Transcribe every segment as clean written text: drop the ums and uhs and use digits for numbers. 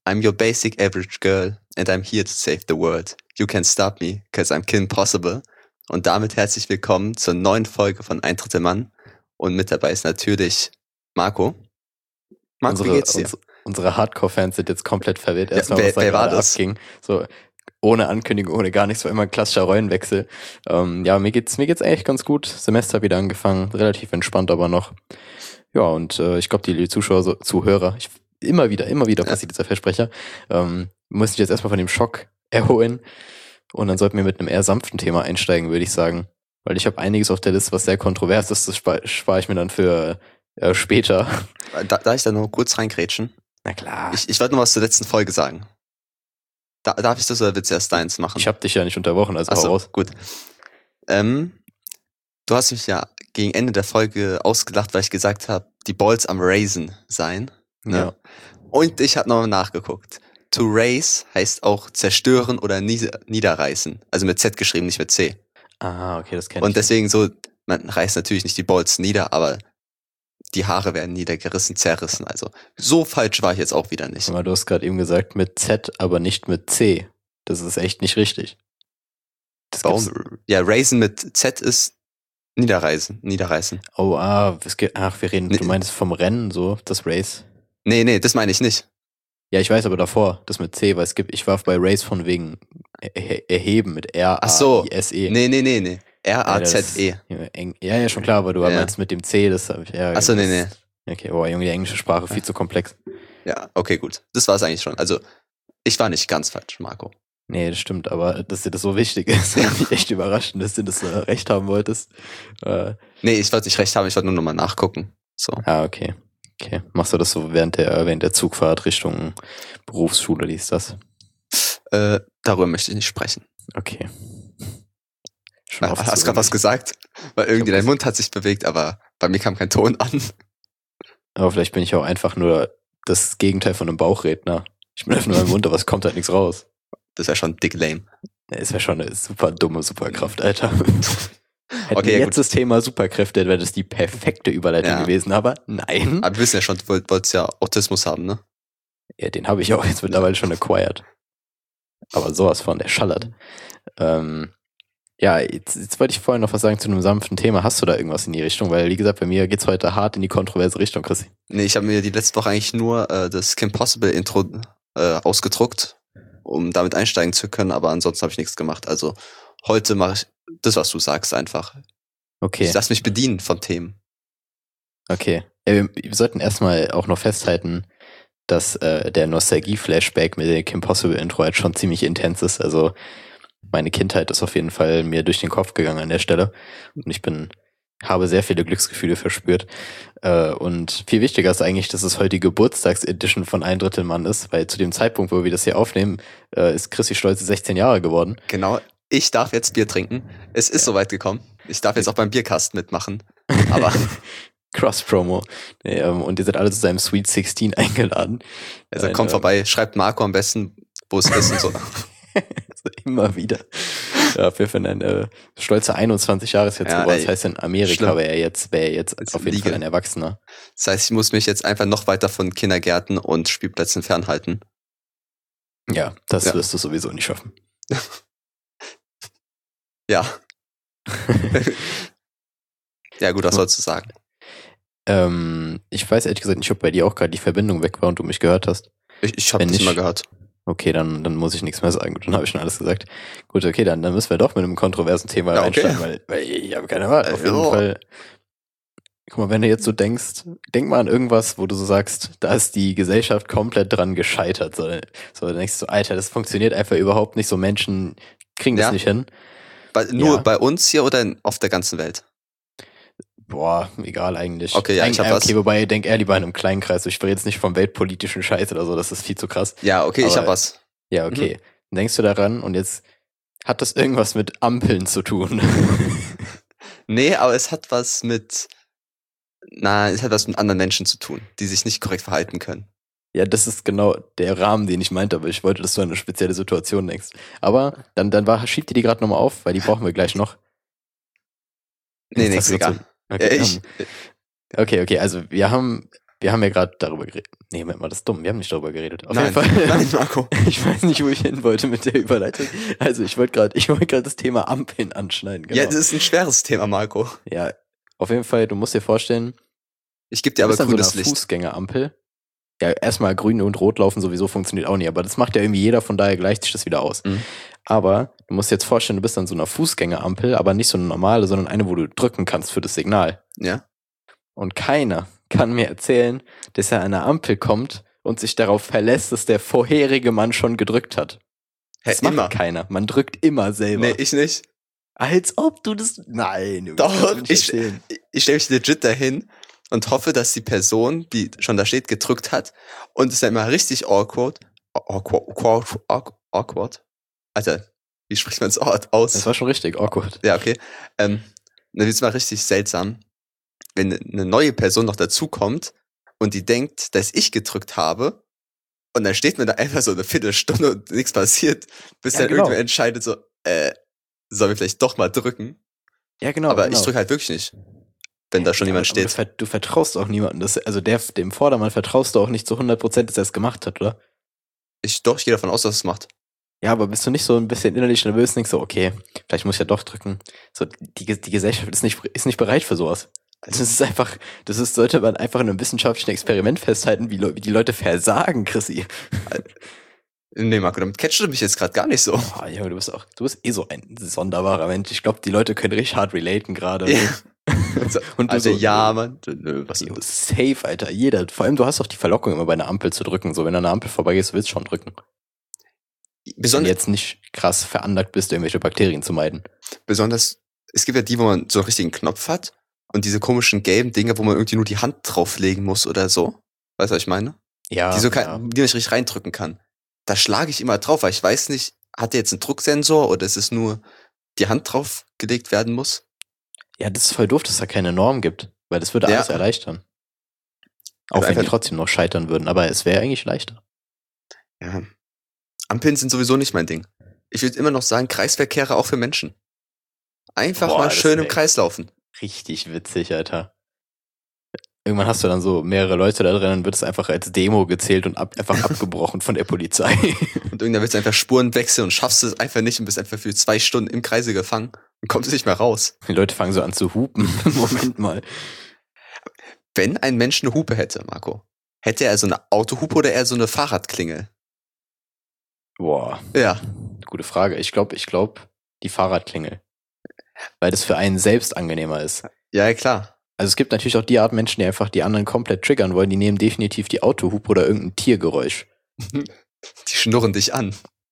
I'm your basic average girl and I'm here to save the world. You can stop me, cause I'm Kim Possible. Und damit herzlich willkommen zur neuen Folge von Ein Drittel Mann. Und mit dabei ist natürlich Marco. Marco, wie geht's dir? Unsere Hardcore-Fans sind jetzt komplett verwirrt. Erstmal, was da gerade abging. So, ohne Ankündigung, ohne gar nichts, war immer ein klassischer Rollenwechsel. Ja, mir geht's eigentlich ganz gut. Semester wieder angefangen, relativ entspannt aber noch. Ja, und ich glaube, die Zuhörer, immer wieder passiert dieser Versprecher, muss ich jetzt erstmal von dem Schock erholen. Und dann sollten wir mit einem eher sanften Thema einsteigen, würde ich sagen. Weil ich habe einiges auf der Liste, was sehr kontrovers ist. Das spare ich mir dann für später. Darf ich da noch kurz reingrätschen? Na klar. Ich wollte noch was zur letzten Folge sagen. Darf ich das oder willst du erst deins machen? Ich habe dich ja nicht unterbrochen, also hau raus. Gut. Du hast mich ja gegen Ende der Folge ausgelacht, weil ich gesagt habe, die Balls am Raisin seien. Ne? Ja. Und ich habe nochmal nachgeguckt. To raise heißt auch zerstören oder niederreißen. Also mit Z geschrieben, nicht mit C. Ah, okay, das kenne ich. Und deswegen so, man reißt natürlich nicht die Balls nieder, aber die Haare werden niedergerissen, zerrissen. Also so falsch war ich jetzt auch wieder nicht. Aber du hast gerade eben gesagt mit Z, aber nicht mit C. Das ist echt nicht richtig. Warum? Ja, Raisin mit Z ist niederreißen. Oh, wir reden, du meinst vom Rennen, so, das Race? Nee, das meine ich nicht. Ja, ich weiß aber davor, das mit C, weil ich war bei Race von wegen erheben mit R-A-I-S-E. Ach so. Nee. R-A-Z-E. Ja, schon klar, aber du meinst mit dem C, das habe ich ja. Ach so, nee. Okay, Junge, die englische Sprache viel zu komplex. Ja, okay, gut. Das war es eigentlich schon. Also, ich war nicht ganz falsch, Marco. Nee, das stimmt, aber dass dir das so wichtig ist, hat mich echt überrascht, dass du das recht haben wolltest. Nee, ich wollte nicht recht haben, ich wollte nur nochmal nachgucken. So. Ah, okay. Machst du das so während der Zugfahrt Richtung Berufsschule, liest das? Darüber möchte ich nicht sprechen. Okay. Hast du gerade was gesagt? Weil irgendwie dein Mund hat sich bewegt, aber bei mir kam kein Ton an. Aber vielleicht bin ich auch einfach nur das Gegenteil von einem Bauchredner. Ich bin einfach nur im Mund, aber es kommt halt nichts raus. Das wäre schon dick lame. Ja, ist ja schon eine super dumme Superkraft, Alter. Okay, jetzt gut. das Thema Superkräfte, wäre das die perfekte Überleitung gewesen, aber nein. Aber wir wissen ja schon, du wolltest ja Autismus haben, ne? Ja, den habe ich auch jetzt mittlerweile schon acquired. Aber sowas von, der schallert. Ja, jetzt wollte ich vorhin noch was sagen zu einem sanften Thema. Hast du da irgendwas in die Richtung? Weil, wie gesagt, bei mir geht's heute hart in die kontroverse Richtung, Chrissy. Nee, ich habe mir die letzte Woche eigentlich nur das Kim Possible Intro ausgedruckt, um damit einsteigen zu können, aber ansonsten habe ich nichts gemacht. Also heute mache ich das, was du sagst, einfach. Okay. Ich lass mich bedienen von Themen. Okay. Ja, wir sollten erstmal auch noch festhalten, dass der Nostalgie-Flashback mit dem Kim Possible Intro halt schon ziemlich intens ist. Also meine Kindheit ist auf jeden Fall mir durch den Kopf gegangen an der Stelle. Und ich habe sehr viele Glücksgefühle verspürt. Und viel wichtiger ist eigentlich, dass es heute die Geburtstagsedition von Ein Drittel Mann ist, weil zu dem Zeitpunkt, wo wir das hier aufnehmen, ist Chrissy stolze 16 Jahre geworden. Genau, ich darf jetzt Bier trinken. Es ist soweit gekommen. Ich darf jetzt auch beim Bierkasten mitmachen. Aber Cross-Promo. Nee, und ihr seid alle zu seinem Sweet 16 eingeladen. Also kommt vorbei, schreibt Marco am besten, wo es ist und so. Also immer wieder. Ja, für ein stolze 21 Jahre ist jetzt geworden. Das heißt, in Amerika wäre er jetzt auf jeden Fall ein Erwachsener. Das heißt, ich muss mich jetzt einfach noch weiter von Kindergärten und Spielplätzen fernhalten. Ja, das wirst du sowieso nicht schaffen. Ja. Ja, gut, was sollst du sagen? Ich weiß ehrlich gesagt nicht, ob bei dir auch gerade die Verbindung weg war und du mich gehört hast. Ich habe dich immer gehört. Okay, dann muss ich nichts mehr sagen. Gut, dann habe ich schon alles gesagt. Gut, okay, dann müssen wir doch mit einem kontroversen Thema einsteigen, weil ich habe keine Wahl. Auf jeden Fall. Guck mal, wenn du jetzt so denkst, denk mal an irgendwas, wo du so sagst, da ist die Gesellschaft komplett dran gescheitert. So dann denkst du, Alter, das funktioniert einfach überhaupt nicht. So Menschen kriegen das nicht hin. Nur bei uns hier oder auf der ganzen Welt? Boah, egal eigentlich. Okay, ja, ich hab was. Okay, wobei, denk eher lieber in einem kleinen Kreis. Ich spreche jetzt nicht vom weltpolitischen Scheiß oder so, das ist viel zu krass. Ja, okay, ich hab was. Ja, okay. Dann denkst du daran und jetzt hat das irgendwas mit Ampeln zu tun? Nee, aber es hat was mit anderen Menschen zu tun, die sich nicht korrekt verhalten können. Ja, das ist genau der Rahmen, den ich meinte, aber ich wollte, dass du an eine spezielle Situation denkst. Aber dann schiebt ihr die gerade nochmal auf, weil die brauchen wir gleich noch. Nee, ist egal. Okay, okay, also wir haben Wir haben ja gerade darüber geredet. Nee, Moment mal, das ist dumm. Wir haben nicht darüber geredet. Auf jeden Fall. Nein, Marco. Ich weiß nicht, wo ich hin wollte mit der Überleitung. Also ich wollte gerade das Thema Ampeln anschneiden. Genau. Ja, das ist ein schweres Thema, Marco. Ja, auf jeden Fall, du musst dir vorstellen, ich gebe dir aber grünes Licht. Fußgängerampel. Ja, erstmal grün und rot laufen sowieso funktioniert auch nicht, aber das macht ja irgendwie jeder, von daher gleicht sich das wieder aus. Mhm. Aber du musst dir jetzt vorstellen, du bist an so einer Fußgängerampel, aber nicht so eine normale, sondern eine, wo du drücken kannst für das Signal. Ja. Und keiner kann mir erzählen, dass er an eine Ampel kommt und sich darauf verlässt, dass der vorherige Mann schon gedrückt hat. Das macht keiner. Man drückt immer selber. Nee, ich nicht. Als ob du das... Nein. Doch, ich stelle mich legit dahin und hoffe, dass die Person, die schon da steht, gedrückt hat. Und es ist ja immer richtig awkward. Alter, wie spricht man das aus? Das war schon richtig awkward. Ja, okay. Dann wird es mal richtig seltsam, wenn eine neue Person noch dazukommt und die denkt, dass ich gedrückt habe. Und dann steht man da einfach so eine Viertelstunde und nichts passiert, bis dann irgendwer entscheidet so, sollen wir vielleicht doch mal drücken? Ja, genau. Aber ich drücke halt wirklich nicht, wenn da schon jemand steht. Du vertraust auch niemandem. Dem Vordermann vertraust du auch nicht zu 100%, dass er es gemacht hat, oder? Ich gehe davon aus, dass es macht. Ja, aber bist du nicht so ein bisschen innerlich nervös und denkst so, okay, vielleicht muss ich ja doch drücken. So, die Gesellschaft ist nicht bereit für sowas. Sollte man einfach in einem wissenschaftlichen Experiment festhalten, wie die Leute versagen, Chrissy. Nee, Marco, damit catchst du mich jetzt gerade gar nicht so. Oh, ja, du bist eh so ein sonderbarer Mensch. Ich glaube, die Leute können richtig hart relaten gerade. Ja. Und Alter, ja, Mann. Was ist safe, Alter. Vor allem, du hast doch die Verlockung, immer bei einer Ampel zu drücken. So, wenn du an einer Ampel vorbeigehst, willst du schon drücken. Wenn du jetzt nicht krass veranlagt bist, irgendwelche Bakterien zu meiden. Besonders, es gibt ja die, wo man so einen richtigen Knopf hat und diese komischen gelben Dinge, wo man irgendwie nur die Hand drauflegen muss oder so. Weißt du, was ich meine? Ja. Die man nicht richtig reindrücken kann. Da schlage ich immer drauf, weil ich weiß nicht, hat der jetzt einen Drucksensor oder ist es nur die Hand drauf gelegt werden muss? Ja, das ist voll doof, dass es da keine Norm gibt, weil das würde alles erleichtern. Auch wenn die trotzdem noch scheitern würden, aber es wäre eigentlich leichter. Ja. Ampeln sind sowieso nicht mein Ding. Ich würde immer noch sagen, Kreisverkehre auch für Menschen. Einfach mal schön im Kreis laufen. Richtig witzig, Alter. Irgendwann hast du dann so mehrere Leute da drin, dann wird es einfach als Demo gezählt und einfach abgebrochen von der Polizei. Und irgendwann willst du einfach Spuren wechseln und schaffst es einfach nicht und bist einfach für 2 Stunden im Kreise gefangen und kommst nicht mehr raus. Die Leute fangen so an zu hupen. Moment mal. Wenn ein Mensch eine Hupe hätte, Marco, hätte er so eine Autohupe oder eher so eine Fahrradklingel? Boah. Ja. Gute Frage. Ich glaube, die Fahrradklingel. Weil das für einen selbst angenehmer ist. Ja, klar. Also es gibt natürlich auch die Art Menschen, die einfach die anderen komplett triggern wollen. Die nehmen definitiv die Autohupe oder irgendein Tiergeräusch. Die schnurren dich an.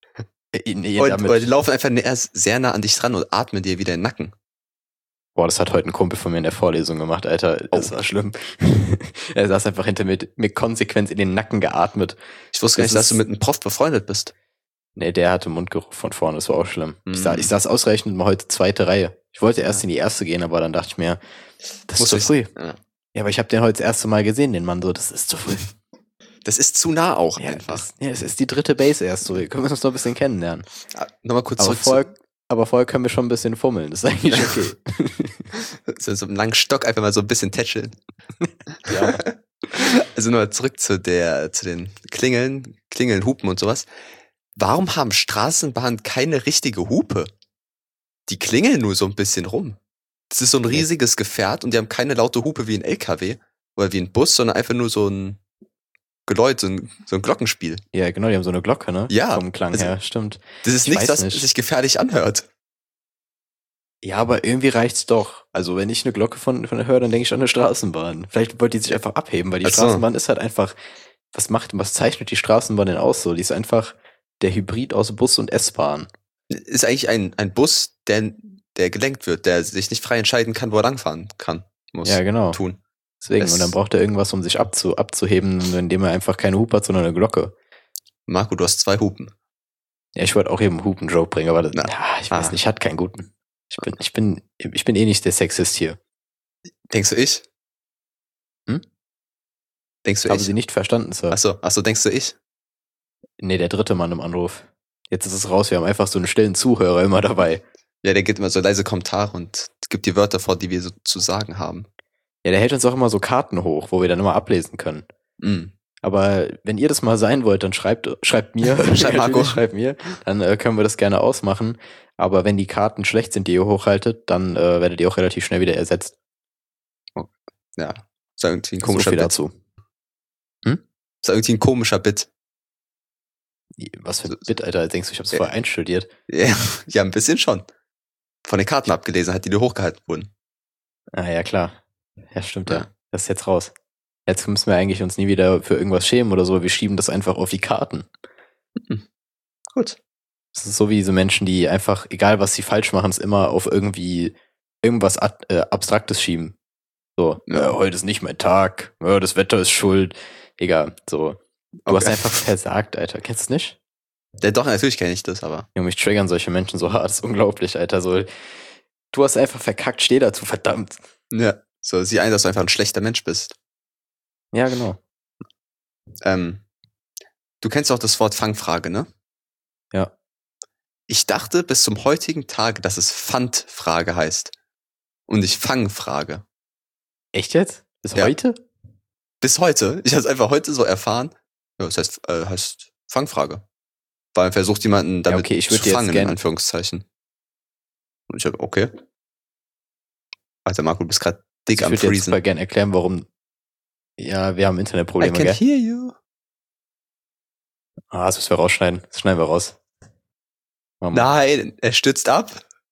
Oder die laufen einfach sehr nah an dich dran und atmen dir wieder in den Nacken. Boah, das hat heute ein Kumpel von mir in der Vorlesung gemacht, Alter. Das war schlimm. Er saß einfach hinter mir konsequent in den Nacken geatmet. Ich wusste gar nicht, dass du mit einem Prof befreundet bist. Nee, der hatte Mundgeruch von vorne, das war auch schlimm. Ich saß ausreichend mal heute 2. Reihe. Ich wollte erst in die 1. gehen, aber dann dachte ich mir, das ist zu früh. Ja, aber ich habe den heute das erste Mal gesehen, den Mann, so, das ist zu früh. Das ist zu nah auch einfach. Es ist die 3. Base erst, so, wir können uns noch ein bisschen kennenlernen. Nochmal kurz zurück. Aber vorher können wir schon ein bisschen fummeln, das ist eigentlich okay. So einem langen Stock einfach mal so ein bisschen tätscheln. Ja. Also nochmal zurück zu den Klingeln, Hupen und sowas. Warum haben Straßenbahnen keine richtige Hupe? Die klingeln nur so ein bisschen rum. Das ist so ein riesiges Gefährt und die haben keine laute Hupe wie ein LKW oder wie ein Bus, sondern einfach nur so ein Geläut, so ein Glockenspiel. Ja, genau, die haben so eine Glocke, ne? Ja. Vom Klang her, stimmt. Das ist nichts, das sich gefährlich anhört. Ja, aber irgendwie reicht's doch. Also wenn ich eine Glocke von höre, dann denke ich an eine Straßenbahn. Vielleicht wollte die sich einfach abheben, weil die Straßenbahn ist halt einfach, was zeichnet die Straßenbahn denn aus so? Die ist einfach der Hybrid aus Bus und S-Bahn. Ist eigentlich ein Bus, der gelenkt wird, der sich nicht frei entscheiden kann, wo er langfahren kann. Muss ja, genau. Tun. Deswegen, und dann braucht er irgendwas, um sich abzuheben, indem er einfach keine Hupe hat, sondern eine Glocke. Marco, du hast 2 Hupen. Ja, ich wollte auch eben einen Hupen-Joke bringen, aber ich weiß nicht, ich hatte keinen guten. Ich bin eh nicht der Sexist hier. Denkst du ich? Denkst du Habe sie nicht verstanden, Sir. Achso, denkst du ich? Nee, der 3. Mann im Anruf. Jetzt ist es raus, wir haben einfach so einen stillen Zuhörer immer dabei. Ja, der gibt immer so leise Kommentare und gibt die Wörter vor, die wir so zu sagen haben. Ja, der hält uns auch immer so Karten hoch, wo wir dann immer ablesen können. Aber wenn ihr das mal sein wollt, dann schreibt mir. Schreibt mir. Dann können wir das gerne ausmachen. Aber wenn die Karten schlecht sind, die ihr hochhaltet, dann werdet ihr auch relativ schnell wieder ersetzt. Ja, ist irgendwie ein komischer Bit. Dazu. Ist irgendwie ein komischer Bit. Was für ein Bit, Alter? Denkst du, ich hab's vorher einstudiert? Ja, ein bisschen schon. Von den Karten abgelesen hat, die dir hochgehalten wurden. Ah, ja, klar. Ja, stimmt, ja. Das ist jetzt raus. Jetzt müssen wir eigentlich uns nie wieder für irgendwas schämen oder so. Wir schieben das einfach auf die Karten. Gut. Das ist so wie diese Menschen, die einfach, egal was sie falsch machen, es immer auf irgendwas Abstraktes schieben. So, heute ist nicht mein Tag, das Wetter ist schuld. Egal, so. Du hast einfach versagt, Alter. Kennst du es nicht? Ja, doch, natürlich kenne ich das, aber. Ja, mich triggern solche Menschen so hart, das ist unglaublich, Alter. So, du hast einfach verkackt, steh dazu, verdammt. Ja, so sieh ein, dass du einfach ein schlechter Mensch bist. Ja, genau. Du kennst auch das Wort Fangfrage, ne? Ja. Ich dachte bis zum heutigen Tag, dass es Pfandfrage heißt. Und nicht Fangfrage. Echt jetzt? Bis heute? Bis heute. Ich habe es einfach heute so erfahren. Ja, das heißt Fangfrage. Weil man versucht, jemanden damit zu fangen, in Anführungszeichen. Und ich habe, okay. Alter, Marco, du bist gerade dick am Freezen. Ich würde jetzt super gerne erklären, warum. Ja, wir haben Internetprobleme, gell? I can hear you. Das müssen wir rausschneiden. Das schneiden wir raus. Nein, er stürzt ab.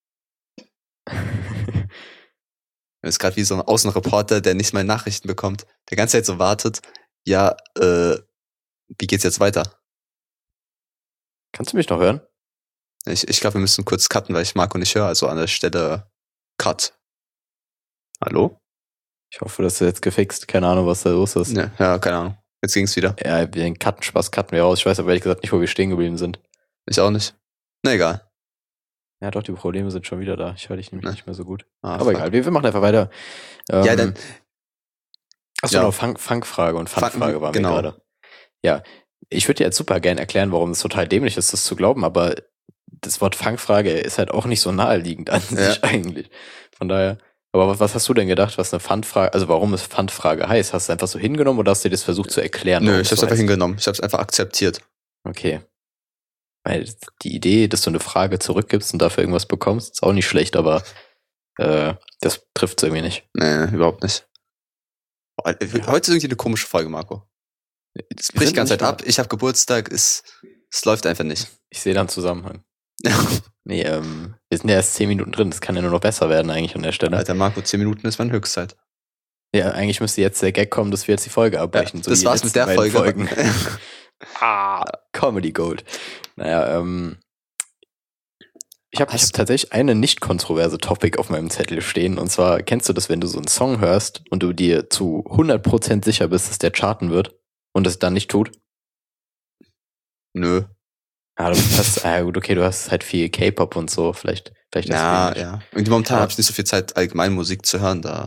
Er ist gerade wie so ein Außenreporter, der nicht mal Nachrichten bekommt. Der ganze Zeit so wartet. Ja, wie geht's jetzt weiter? Kannst du mich noch hören? Ich glaube, wir müssen kurz cutten, weil ich Marco nicht höre. Also an der Stelle Cut. Hallo? Ich hoffe, das ist jetzt gefixt. Keine Ahnung, was da los ist. Ja, keine Ahnung. Jetzt ging's wieder. Ja, den Spaß cutten wir raus. Ich weiß aber ehrlich gesagt nicht, wo wir stehen geblieben sind. Ich auch nicht. Na, egal. Ja, doch, die Probleme sind schon wieder da. Ich höre dich nämlich nicht mehr so gut. Aber egal, wir machen einfach weiter. Ja, dann. Achso, noch Fangfrage und Fangfrage war mir gerade. Ja, ich würde dir jetzt super gern erklären, warum es total dämlich ist, das zu glauben, aber das Wort Fangfrage ist halt auch nicht so naheliegend an sich eigentlich. Von daher. Aber was hast du denn gedacht, was eine Pfandfrage, also warum es Pfandfrage heißt? Hast du es einfach so hingenommen oder hast du dir das versucht zu erklären? Nö, ich habe es einfach hingenommen. Ich habe es einfach akzeptiert. Okay. Weil die Idee, dass du eine Frage zurückgibst und dafür irgendwas bekommst, ist auch nicht schlecht, aber das trifft es irgendwie nicht. Nee, überhaupt nicht. Heute ist irgendwie eine komische Folge, Marco. Es bricht die ganze Zeit ab. Ich habe Geburtstag, es läuft einfach nicht. Ich sehe da einen Zusammenhang. Nee, wir sind ja erst 10 Minuten drin, das kann ja nur noch besser werden eigentlich an der Stelle. Alter Marco, 10 Minuten ist meine Höchstzeit. Ja, eigentlich müsste jetzt der Gag kommen, dass wir jetzt die Folge abbrechen. Ja, so das war's mit der Folge. Comedy Gold. Naja, ich hab tatsächlich eine nicht kontroverse Topic auf meinem Zettel stehen. Und zwar, kennst du das, wenn du so einen Song hörst und du dir zu 100% sicher bist, dass der charten wird und es dann nicht tut? Nö. Du hast, gut, okay, du hast halt viel K-Pop und so, vielleicht ja. Und momentan habe ich nicht so viel Zeit, allgemein Musik zu hören, da.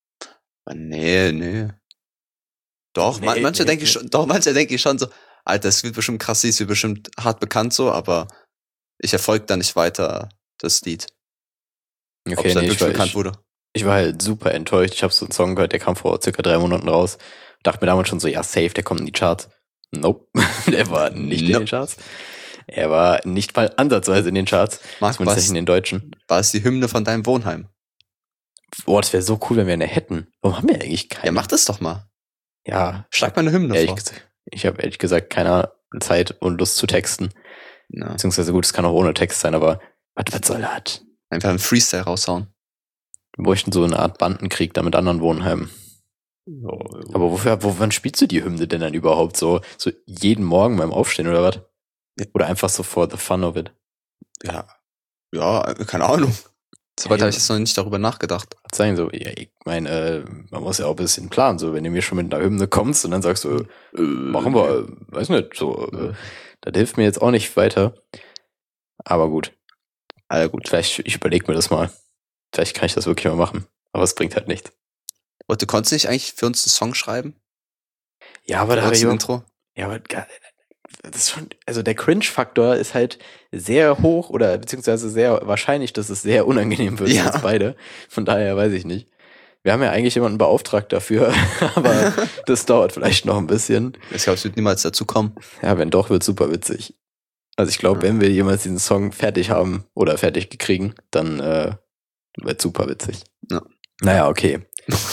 Nee. Doch, manche denke ich schon so, Alter, das wird bestimmt krass, ist bestimmt hart bekannt so, aber ich erfolge da nicht weiter das Lied. Okay, wirklich bekannt wurde. Ich war halt super enttäuscht. Ich habe so einen Song gehört, der kam vor circa 3 Monaten raus. Dachte mir damals schon so, ja, safe, der kommt in die Charts. Nope, der war nicht in den Charts. Er war nicht mal ansatzweise in den Charts. Zumindest nicht in den deutschen. War es die Hymne von deinem Wohnheim? Boah, das wäre so cool, wenn wir eine hätten. Warum haben wir eigentlich keine? Ja, mach das doch mal. Ja. Schlag mal eine Hymne vor. Ich habe ehrlich gesagt keine Zeit und Lust zu texten. Ja. Beziehungsweise gut, es kann auch ohne Text sein, aber was soll das? Einfach einen Freestyle raushauen. Wir bräuchten so eine Art Bandenkrieg da mit anderen Wohnheimen. Aber wann spielst du die Hymne denn dann überhaupt? So jeden Morgen beim Aufstehen oder was? Oder einfach so for the fun of it? Ja, keine Ahnung. Soweit habe ich jetzt noch nicht darüber nachgedacht. Sagen so, ja, ich meine, man muss ja auch ein bisschen planen, so, wenn du mir schon mit einer Hymne kommst und dann sagst du, machen wir, weiß nicht, so, das hilft mir jetzt auch nicht weiter. Aber gut. Vielleicht, ich überlege mir das mal. Vielleicht kann ich das wirklich mal machen. Aber es bringt halt nichts. Und du konntest nicht eigentlich für uns einen Song schreiben? Ja, aber da habe ich ein Intro. Ja, aber das ist schon, also der Cringe-Faktor ist halt sehr hoch oder beziehungsweise sehr wahrscheinlich, dass es sehr unangenehm wird für uns beide. Von daher weiß ich nicht. Wir haben ja eigentlich jemanden beauftragt dafür, aber das dauert vielleicht noch ein bisschen. Ich glaube, es wird niemals dazu kommen. Ja, wenn doch, wird super witzig. Also ich glaube, wenn wir jemals diesen Song fertig haben oder fertig gekriegen, dann wird super witzig. Ja. Naja, okay.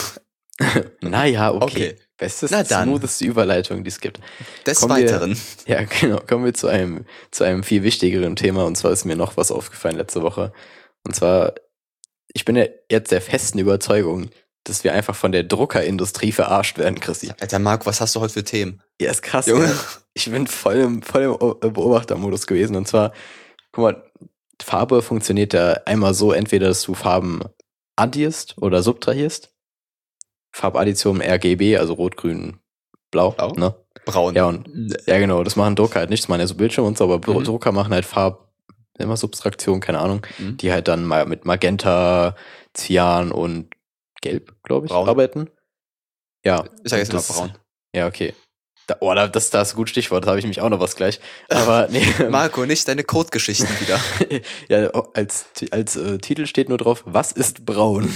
Okay. Bestes, smootheste Überleitung, die es gibt. Des Weiteren. Ja, genau. Kommen wir zu einem viel wichtigeren Thema. Und zwar ist mir noch was aufgefallen letzte Woche. Und zwar, ich bin ja jetzt der festen Überzeugung, dass wir einfach von der Druckerindustrie verarscht werden, Christi. Alter, Marc, was hast du heute für Themen? Ja, ist krass. Junge. Ich bin voll im Beobachtermodus gewesen. Und zwar, guck mal, Farbe funktioniert ja einmal so, entweder dass du Farben addierst oder subtrahierst. Farbaddition RGB, also Rot, Grün, Blau. Ne? Braun. Ja, genau, das machen Drucker halt nicht. Das machen ja so Bildschirme und so, aber Drucker machen halt Subtraktion, keine Ahnung, die halt dann mal mit Magenta, Cyan und Gelb, glaube ich, arbeiten. Ja. Ich sag jetzt mal braun. Ja, okay. Das ist ein gutes Stichwort, da habe ich mich auch noch was gleich. Aber nee. Marco, nicht deine Codegeschichten wieder. Ja, als Titel steht nur drauf, was ist braun?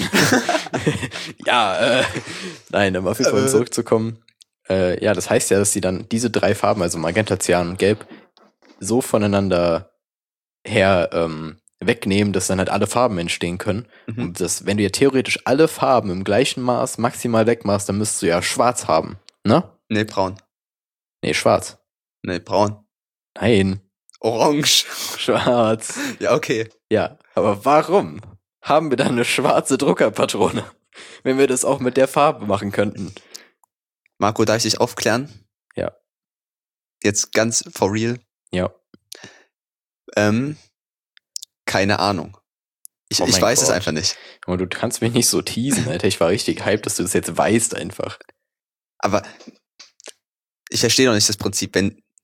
Ja, nein, um auf jeden Fall zurückzukommen. Ja, das heißt ja, dass sie dann diese 3 Farben, also Magenta, Cyan und Gelb, so voneinander her wegnehmen, dass dann halt alle Farben entstehen können. Und wenn du ja theoretisch alle Farben im gleichen Maß maximal wegmachst, dann müsstest du ja schwarz haben, ne? Nee, braun. Nee, schwarz. Nee, braun. Nein. Orange. Schwarz. Ja, okay. Ja, aber warum haben wir dann eine schwarze Druckerpatrone, wenn wir das auch mit der Farbe machen könnten? Marco, darf ich dich aufklären? Ja. Jetzt ganz for real? Ja. Keine Ahnung. Ich weiß es einfach nicht. Aber du kannst mich nicht so teasen, Alter. Ich war richtig hyped, dass du das jetzt weißt einfach. Aber ich verstehe noch nicht das Prinzip.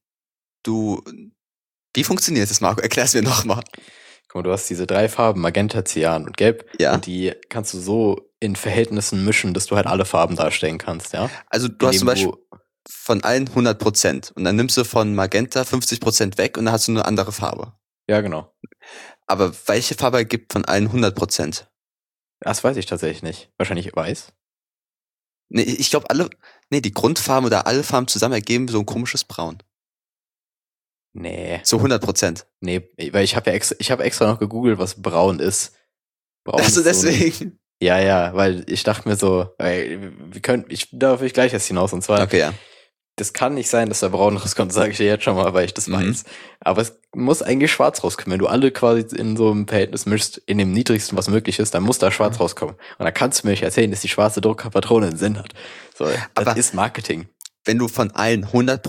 Wie funktioniert das, Marco? Erklär es mir nochmal. Guck mal, du hast diese 3 Farben, Magenta, Cyan und Gelb. Ja. Und die kannst du so in Verhältnissen mischen, dass du halt alle Farben darstellen kannst, ja? Also du hast zum Beispiel von allen 100% und dann nimmst du von Magenta 50% weg und dann hast du eine andere Farbe. Ja, genau. Aber welche Farbe gibt von allen 100%? Das weiß ich tatsächlich nicht. Wahrscheinlich weiß. Nee, ich glaube die Grundfarben oder alle Farben zusammen ergeben so ein komisches Braun. Nee. So 100%. Nee, weil ich habe extra noch gegoogelt, was braun ist. Braun also deswegen. Ja, weil ich dachte mir so, darauf will ich gleich erst hinaus, und zwar. Okay, ja. Das kann nicht sein, dass da braun rauskommt, sage ich dir jetzt schon mal, weil ich das weiß. Aber es muss eigentlich schwarz rauskommen. Wenn du alle quasi in so einem Verhältnis mischst, in dem niedrigsten, was möglich ist, dann muss da schwarz rauskommen. Und dann kannst du mir nicht erzählen, dass die schwarze Druckerpatrone einen Sinn hat. So, das ist Marketing. Wenn du von allen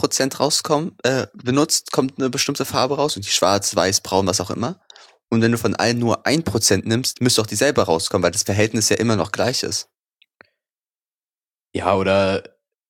100% benutzt, kommt eine bestimmte Farbe raus. Und die schwarz, weiß, braun, was auch immer. Und wenn du von allen nur 1% nimmst, müsste auch dieselbe rauskommen, weil das Verhältnis ja immer noch gleich ist. Ja, oder...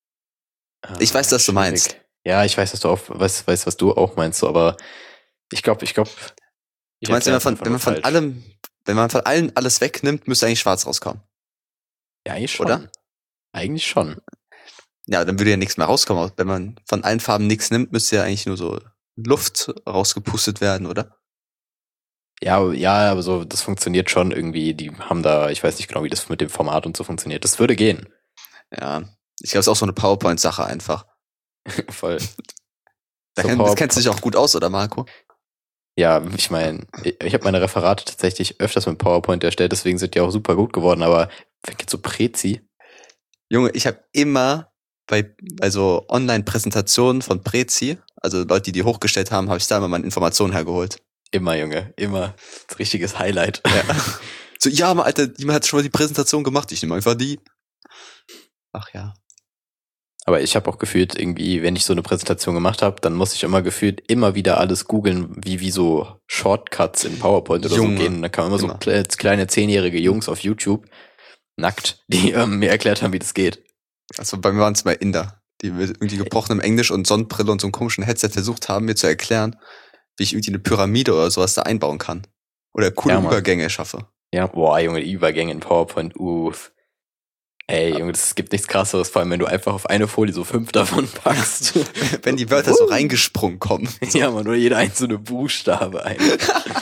Ich weiß, was du meinst. Ja, ich weiß, dass du auch weißt, was du auch meinst, so, aber ich glaube. Du meinst, wenn man von allen alles wegnimmt, müsste eigentlich schwarz rauskommen. Ja, eigentlich schon. Oder? Eigentlich schon. Ja, dann würde ja nichts mehr rauskommen. Wenn man von allen Farben nichts nimmt, müsste ja eigentlich nur so Luft rausgepustet werden, oder? Ja, aber so, das funktioniert schon irgendwie. Die haben da, ich weiß nicht genau, wie das mit dem Format und so funktioniert. Das würde gehen. Ja. Ich glaube, es ist auch so eine PowerPoint-Sache einfach. Voll. Das kennst du dich auch gut aus, oder Marco? Ja, ich meine, ich habe meine Referate tatsächlich öfters mit PowerPoint erstellt, deswegen sind die auch super gut geworden, aber jetzt so Prezi? Junge, ich habe immer bei Online-Präsentationen von Prezi, also Leute, die hochgestellt haben, habe ich da immer meine Informationen hergeholt. Immer, Junge, immer. Das ist ein richtiges Highlight. Ja. So, ja, Alter, jemand hat schon mal die Präsentation gemacht, ich nehme einfach die. Ach ja. Aber ich habe auch gefühlt irgendwie, wenn ich so eine Präsentation gemacht habe, dann muss ich immer gefühlt immer wieder alles googeln, wie so Shortcuts in PowerPoint oder so gehen. Da kann man immer so kleine 10-jährige Jungs auf YouTube, nackt, die mir erklärt haben, wie das geht. Also bei mir waren es mal Inder, die mit irgendwie gebrochenem Englisch und Sonnenbrille und so einem komischen Headset versucht haben, mir zu erklären, wie ich irgendwie eine Pyramide oder sowas da einbauen kann. Oder coole Übergänge schaffe. Ja, boah, Junge, die Übergänge in PowerPoint, uff. Ey, Junge, es gibt nichts Krasseres, vor allem wenn du einfach auf eine Folie so 5 davon packst. Wenn die Wörter so reingesprungen kommen. Ja, man, nur jeder einzelne Buchstabe ein.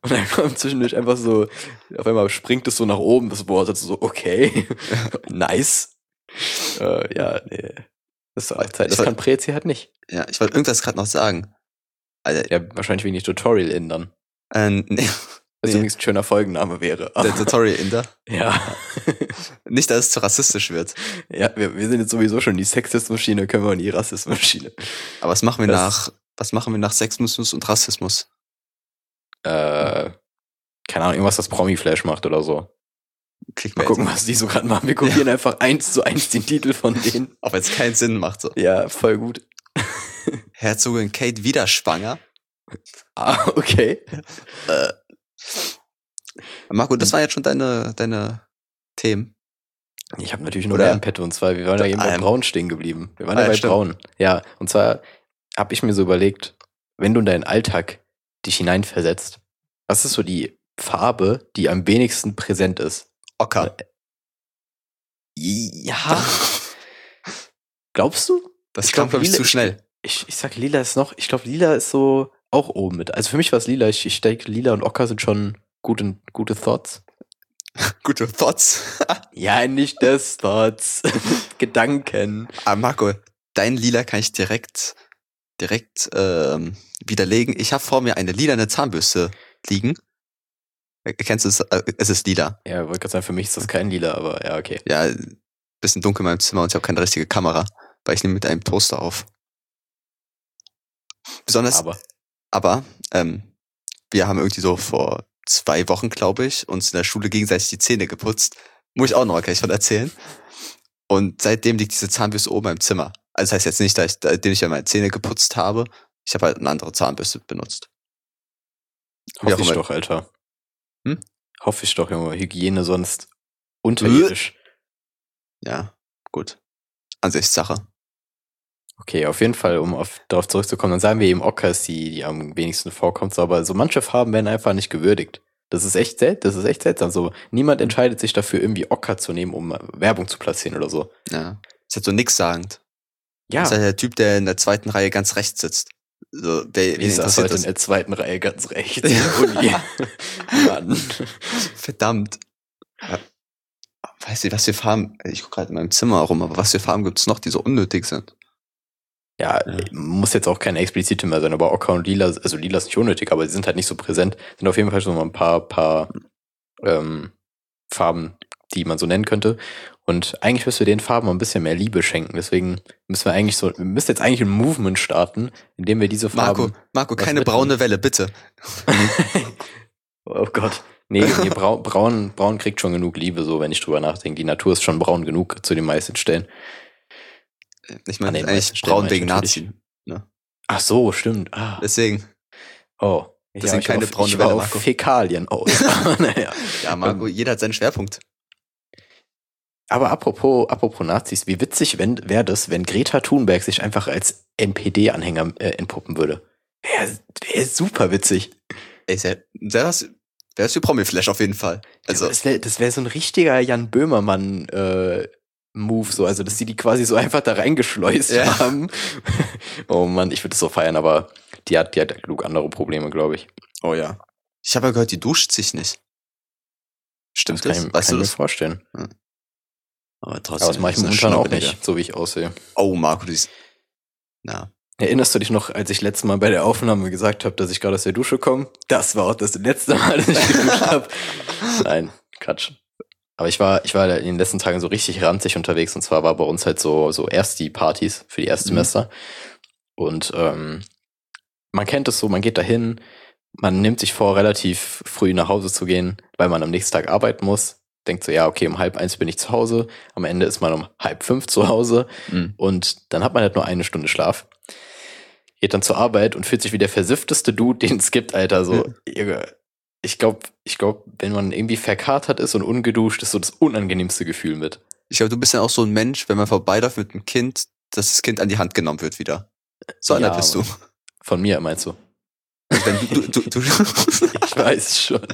Und dann kommt zwischendurch einfach so, auf einmal springt es so nach oben, das Wort, also so, okay, nice. Ja, nee. Das ist auch Zeit. Das kann Prezi halt nicht. Ja, ich wollte irgendwas gerade noch sagen. Alter, ja, wahrscheinlich wegen Tutorial-Indern. Nee. Was übrigens ein schöner Folgenname wäre. Der Tutorial-Inder? Ja. Nicht, dass es zu rassistisch wird. Ja, wir sind jetzt sowieso schon die Sexismus-Maschine, können wir in die Rassismus-Maschine. Aber was machen wir nach Sexismus und Rassismus? Keine Ahnung, irgendwas, das Promi-Flash macht oder so. Mal gucken, was die so gerade machen. Wir kopieren einfach 1:1 den Titel von denen. Auch wenn es keinen Sinn macht. So. Ja, voll gut. Herzogin Kate wieder schwanger. Ah, okay. Marco, das waren jetzt schon deine Themen. Ich habe natürlich nur ein Petto, und zwar, wir waren ja eben bei Braun stehen geblieben. Wir waren ja bei Braun. Ja, und zwar habe ich mir so überlegt, wenn du in deinen Alltag dich hineinversetzt, was ist so die Farbe, die am wenigsten präsent ist? Ocker. Ja. Glaubst du? Das kam, glaube ich, zu schnell. Ich sag, lila ist noch, ich glaube, lila ist so auch oben mit. Also für mich war es lila. Ich denke, lila und Ocker sind schon gute Thoughts. Gute Thoughts? Ja, nicht das Thoughts. Gedanken. Aber Marco, dein Lila kann ich direkt widerlegen. Ich habe vor mir eine lilane Zahnbürste liegen. Kennst du es? Es ist lila. Ja, ich wollte gerade sagen, für mich ist das kein Lila, aber ja, okay. Ja, bisschen dunkel in meinem Zimmer und ich habe keine richtige Kamera, weil ich nehme mit einem Poster auf. Besonders, aber wir haben irgendwie so vor 2 Wochen, glaube ich, uns in der Schule gegenseitig die Zähne geputzt. Muss ich auch noch gleich von erzählen. Und seitdem liegt diese Zahnbürste oben im Zimmer. Also das heißt jetzt nicht, seitdem ich ja meine Zähne geputzt habe. Ich habe halt eine andere Zahnbürste benutzt. Hoffe ich doch, Alter. Hoffe ich doch, Junge. Hygiene sonst unterirdisch. Ja, gut. Ansichtssache. Okay, auf jeden Fall, um darauf zurückzukommen, dann sagen wir eben Ocker ist die am wenigsten vorkommt, aber so manche Farben werden einfach nicht gewürdigt. Das ist echt seltsam. So, niemand entscheidet sich dafür, irgendwie Ocker zu nehmen, um Werbung zu platzieren oder so. Ja. Ist halt so nichtssagend. Ja. Das ist halt der Typ, der in der 2. Reihe ganz rechts sitzt. So, wie ist das heute in der 2. Reihe ganz rechts? Uni. Mann. Verdammt. Weiß nicht, was für Farben, ich gucke gerade in meinem Zimmer rum, aber was für Farben gibt es noch, die so unnötig sind? Ja, muss jetzt auch keine explizite mehr sein, aber Ocker und Lila, also Lila ist nicht unnötig, aber sie sind halt nicht so präsent. Sind auf jeden Fall schon mal ein paar Farben, die man so nennen könnte. Und eigentlich müssen wir den Farben ein bisschen mehr Liebe schenken. Deswegen wir müssen jetzt eigentlich ein Movement starten, indem wir diese Farben... Marco, keine braune Welle, bitte. Oh Gott. Nee, braun kriegt schon genug Liebe, so wenn ich drüber nachdenke. Die Natur ist schon braun genug zu den meisten Stellen. Ich meine, eigentlich braun wegen Nazi. Ne? Ach so, stimmt. Deswegen. Oh. Das sind keine braune Welle, Marco. Fäkalien aus. Naja. Ja, Marco, jeder hat seinen Schwerpunkt. Aber apropos Nazis, wie witzig wäre das, wenn Greta Thunberg sich einfach als NPD-Anhänger entpuppen würde? Wäre super witzig. Das wäre für Promi-Flash auf jeden Fall. Also, ja, das wär so ein richtiger Jan Böhmermann Move, so, also dass die quasi so einfach da reingeschleust haben. Oh Mann, ich würde es so feiern, aber die hat genug andere Probleme, glaube ich. Oh ja. Ich habe ja gehört, die duscht sich nicht. Stimmt das? Kann ich mir vorstellen. Ja. Aber trotzdem. Aber das mache ich momentan auch nicht, so wie ich aussehe. Oh, Marco, du siehst. Na. Erinnerst du dich noch, als ich letztes Mal bei der Aufnahme gesagt habe, dass ich gerade aus der Dusche komme? Das war auch das letzte Mal, dass ich geduscht habe. Nein, Quatsch. Aber ich war in den letzten Tagen so richtig ranzig unterwegs, und zwar war bei uns halt so erst die Partys für die Erstsemester. Und man kennt es so, man geht dahin, man nimmt sich vor, relativ früh nach Hause zu gehen, weil man am nächsten Tag arbeiten muss. Denkt so, ja, okay, um 12:30 bin ich zu Hause. Am Ende ist man um 4:30 zu Hause. Und dann hat man halt nur 1 Stunde Schlaf. Geht dann zur Arbeit und fühlt sich wie der versiffteste Dude, den es gibt, Alter. So, ich glaube, wenn man irgendwie verkatert ist und ungeduscht, ist so das unangenehmste Gefühl mit. Ich glaube, du bist ja auch so ein Mensch, wenn man vorbeiläuft mit einem Kind, dass das Kind an die Hand genommen wird wieder. So einer bist du. Von mir, meinst du? Du ich weiß schon.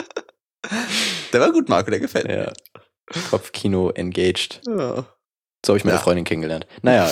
Der war gut, Marco, der gefällt mir. Ja. Kopfkino engaged. Ja. So habe ich meine Freundin kennengelernt. Naja,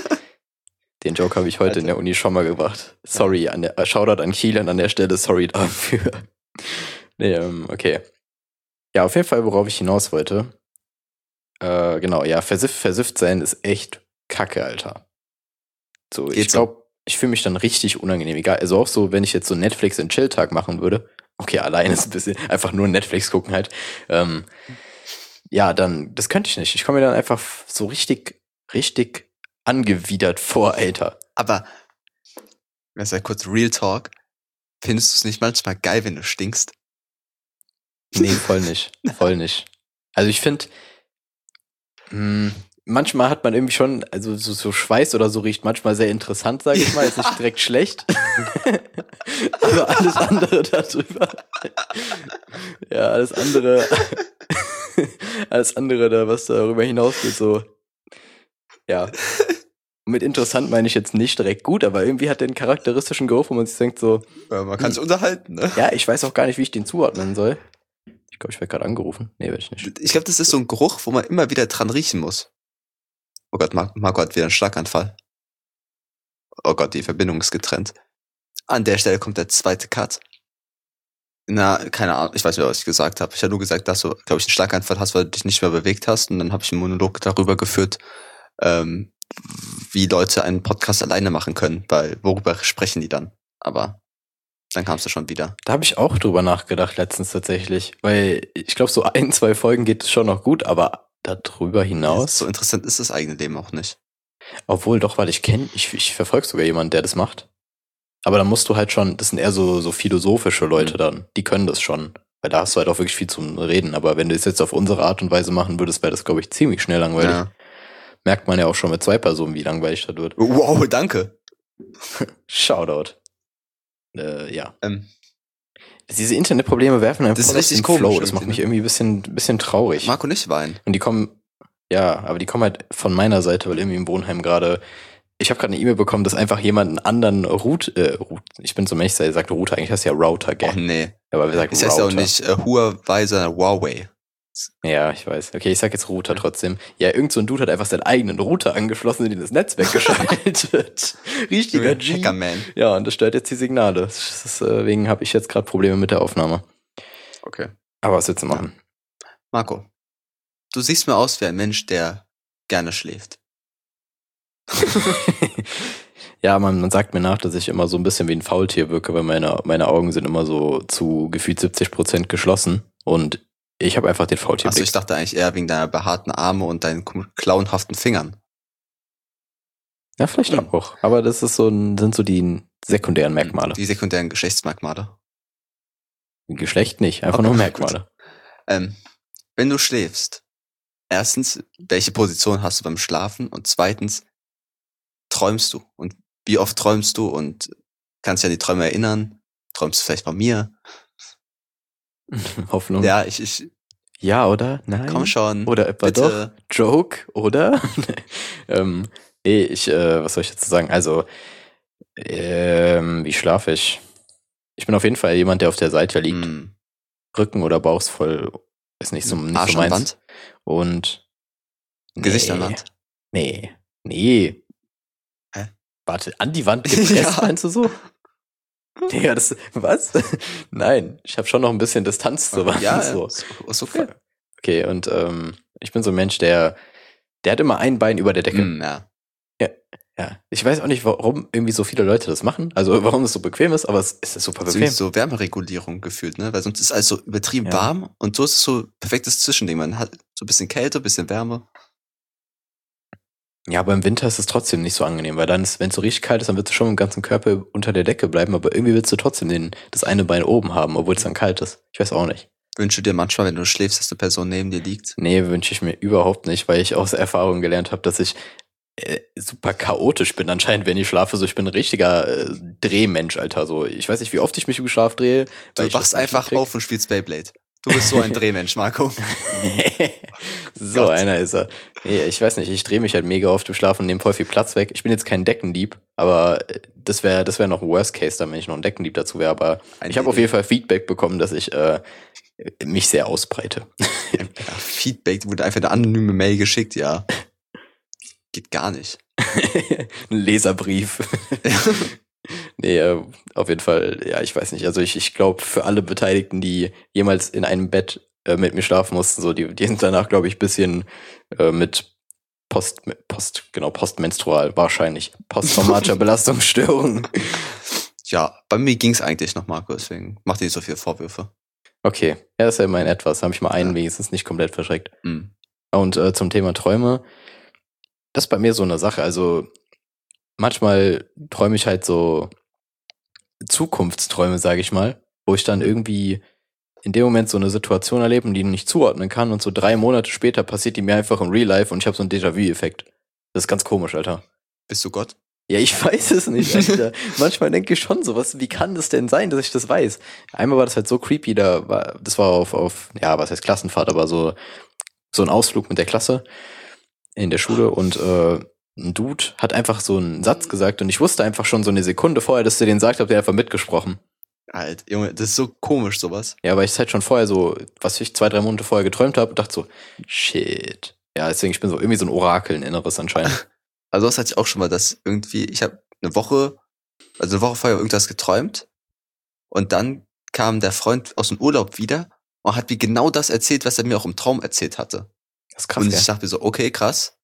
den Joke habe ich heute in der Uni schon mal gebracht. Sorry, Shoutout an Kiel an der Stelle, sorry dafür. Nee, okay. Ja, auf jeden Fall, worauf ich hinaus wollte. Genau, ja, versifft sein ist echt Kacke, Alter. So, ich glaube, ich fühle mich dann richtig unangenehm. Egal, also auch so, wenn ich jetzt so Netflix in Chill-Tag machen würde. Okay, alleine ist ein bisschen, einfach nur Netflix gucken halt. Ja, dann, das könnte ich nicht. Ich komme mir dann einfach so richtig angewidert vor, Alter. Aber, das ist ja kurz Real Talk. Findest du es nicht manchmal geil, wenn du stinkst? Nee, voll nicht. Voll nicht. Also ich finde, manchmal hat man irgendwie schon, also so Schweiß oder so riecht manchmal sehr interessant, sage ich mal. Ist nicht direkt schlecht. Aber alles andere darüber. Ja, alles andere da, was darüber hinausgeht, so. Ja. Mit interessant meine ich jetzt nicht direkt gut, aber irgendwie hat der einen charakteristischen Geruch, wo man sich denkt so. Ja, man kann sich unterhalten, ne? Ja, ich weiß auch gar nicht, wie ich den zuordnen soll. Ich glaube, ich werde gerade angerufen. Nee, werde ich nicht. Ich glaube, das ist so ein Geruch, wo man immer wieder dran riechen muss. Oh Gott, Marco hat wieder einen Schlaganfall. Oh Gott, die Verbindung ist getrennt. An der Stelle kommt der zweite Cut. Na, keine Ahnung, ich weiß nicht, was ich gesagt habe. Ich habe nur gesagt, dass du, glaube ich, einen Schlaganfall hast, weil du dich nicht mehr bewegt hast. Und dann habe ich einen Monolog darüber geführt, wie Leute einen Podcast alleine machen können, weil worüber sprechen die dann? Aber dann kamst du schon wieder. Da habe ich auch drüber nachgedacht letztens tatsächlich, weil ich glaube, so 1-2 Folgen geht es schon noch gut, aber darüber hinaus... So interessant ist das eigene Leben auch nicht. Obwohl doch, weil ich verfolge sogar jemanden, der das macht. Aber dann musst du halt schon, das sind eher so philosophische Leute dann, die können das schon. Weil da hast du halt auch wirklich viel zum Reden. Aber wenn du es jetzt auf unsere Art und Weise machen würdest, wäre das, glaube ich, ziemlich schnell langweilig. Ja. Merkt man ja auch schon mit 2 Personen, wie langweilig das wird. Wow, danke. Shoutout. Ja. Diese Internetprobleme werfen einfach das ist richtig komisch, Flow. Das macht mich irgendwie ein bisschen traurig. Marco nicht weinen. Und die kommen halt von meiner Seite, weil irgendwie im Wohnheim gerade, ich habe gerade eine E-Mail bekommen, dass einfach jemand einen anderen ich bin so ein Mensch, der sagt Router, eigentlich heißt ja Router, gell? Oh nee. Aber wir sagen das heißt ja auch nicht Huawei, sondern Huawei. Ja, ich weiß. Okay, ich sag jetzt Router trotzdem. Ja, irgend so ein Dude hat einfach seinen eigenen Router angeschlossen, in das Netzwerk geschaltet. Richtiger G. Hackerman. Ja, und das stört jetzt die Signale. Deswegen habe ich jetzt gerade Probleme mit der Aufnahme. Okay. Aber was willst du machen? Marco, du siehst mir aus wie ein Mensch, der gerne schläft. Ja, man sagt mir nach, dass ich immer so ein bisschen wie ein Faultier wirke, weil meine Augen sind immer so zu gefühlt 70% geschlossen und ich habe einfach den Faultierblick. Also ich dachte eigentlich eher wegen deiner behaarten Arme und deinen klauenhaften Fingern. Ja, vielleicht auch. Aber das ist sind so die sekundären Merkmale. Die sekundären Geschlechtsmerkmale. Geschlecht nicht, einfach nur Merkmale. Wenn du schläfst, erstens, welche Position hast du beim Schlafen? Und zweitens, träumst du? Und wie oft träumst du? Und kannst dich an die Träume erinnern? Träumst du vielleicht von mir? Hoffnung. Ja, Ja, oder? Nein. Komm schon. Oder etwa bitte. Doch. Joke, oder? Was soll ich jetzt sagen? Also, wie schlafe ich? Ich bin auf jeden Fall jemand, der auf der Seite liegt. Rücken oder Bauch ist voll, ist nicht so Arsch an Wand? Und Gesicht an Wand? Nee. Hä? Warte, an die Wand gepresst, meinst du so? Ja, was? Nein, ich habe schon noch ein bisschen Distanz zur Wand. Ja, so. Ist okay. Okay, und ich bin so ein Mensch, der hat immer ein Bein über der Decke. Ja. Ich weiß auch nicht, warum irgendwie so viele Leute das machen. Also warum es so bequem ist, aber es ist super bequem. So Wärmeregulierung gefühlt, ne? Weil sonst ist alles so übertrieben warm und so ist es so perfektes Zwischending. Man hat so ein bisschen Kälte, ein bisschen Wärme. Ja, aber im Winter ist es trotzdem nicht so angenehm, weil dann, wenn es so richtig kalt ist, dann willst du schon im ganzen Körper unter der Decke bleiben, aber irgendwie willst du trotzdem das eine Bein oben haben, obwohl es dann kalt ist. Ich weiß auch nicht. Wünsche dir manchmal, wenn du schläfst, dass eine Person neben dir liegt? Nee, wünsche ich mir überhaupt nicht, weil ich aus Erfahrung gelernt habe, dass ich super chaotisch bin anscheinend, wenn ich schlafe. So, ich bin ein richtiger Drehmensch, Alter. So, ich weiß nicht, wie oft ich mich im Schlaf drehe. Du wachst einfach auf und spielst Beyblade. Du bist so ein Drehmensch, Marco. So einer ist er. Nee, ich weiß nicht, ich drehe mich halt mega oft im Schlaf und nehme voll viel Platz weg. Ich bin jetzt kein Deckendieb, aber das wäre noch ein Worst Case, dann wenn ich noch ein Deckendieb dazu wäre. Aber ich habe auf jeden Fall Feedback bekommen, dass ich mich sehr ausbreite. Ja, Feedback wurde einfach eine anonyme Mail geschickt, ja. Geht gar nicht. Ein Leserbrief. Nee, auf jeden Fall, ja, ich weiß nicht. Also ich glaube, für alle Beteiligten, die jemals in einem Bett mit mir schlafen mussten, so, die sind danach, glaube ich, ein bisschen mit postmenstrual wahrscheinlich. Posttraumatischer Belastungsstörung. Ja, bei mir ging's eigentlich noch, Marco, deswegen mach dir nicht so viele Vorwürfe. Okay, ja, das ist ja immerhin etwas. Da habe ich mal einen wenigstens nicht komplett verschreckt. Und zum Thema Träume, das ist bei mir so eine Sache. Also manchmal träume ich halt so Zukunftsträume, sage ich mal, wo ich dann irgendwie in dem Moment so eine Situation erlebe und die nicht zuordnen kann und so 3 Monate später passiert die mir einfach im Real Life und ich habe so einen Déjà-vu-Effekt. Das ist ganz komisch, Alter. Bist du Gott? Ja, ich weiß es nicht, Alter. Manchmal denke ich schon so, wie kann das denn sein, dass ich das weiß? Einmal war das halt so creepy, das war auf, ja, was heißt Klassenfahrt, aber so ein Ausflug mit der Klasse in der Schule und ein Dude hat einfach so einen Satz gesagt und ich wusste einfach schon so eine Sekunde vorher, dass der den sagt, habt ihr einfach mitgesprochen. Alter, Junge, das ist so komisch, sowas. Ja, weil ich es halt schon vorher so, was ich 2-3 Monate vorher geträumt habe, dachte so, shit. Ja, deswegen, ich bin so irgendwie so ein Orakel, ein Inneres anscheinend. Also das hatte ich auch schon mal, dass irgendwie, ich habe eine Woche vorher irgendwas geträumt und dann kam der Freund aus dem Urlaub wieder und hat mir genau das erzählt, was er mir auch im Traum erzählt hatte. Das ist krass, und ich dachte mir so, okay, krass.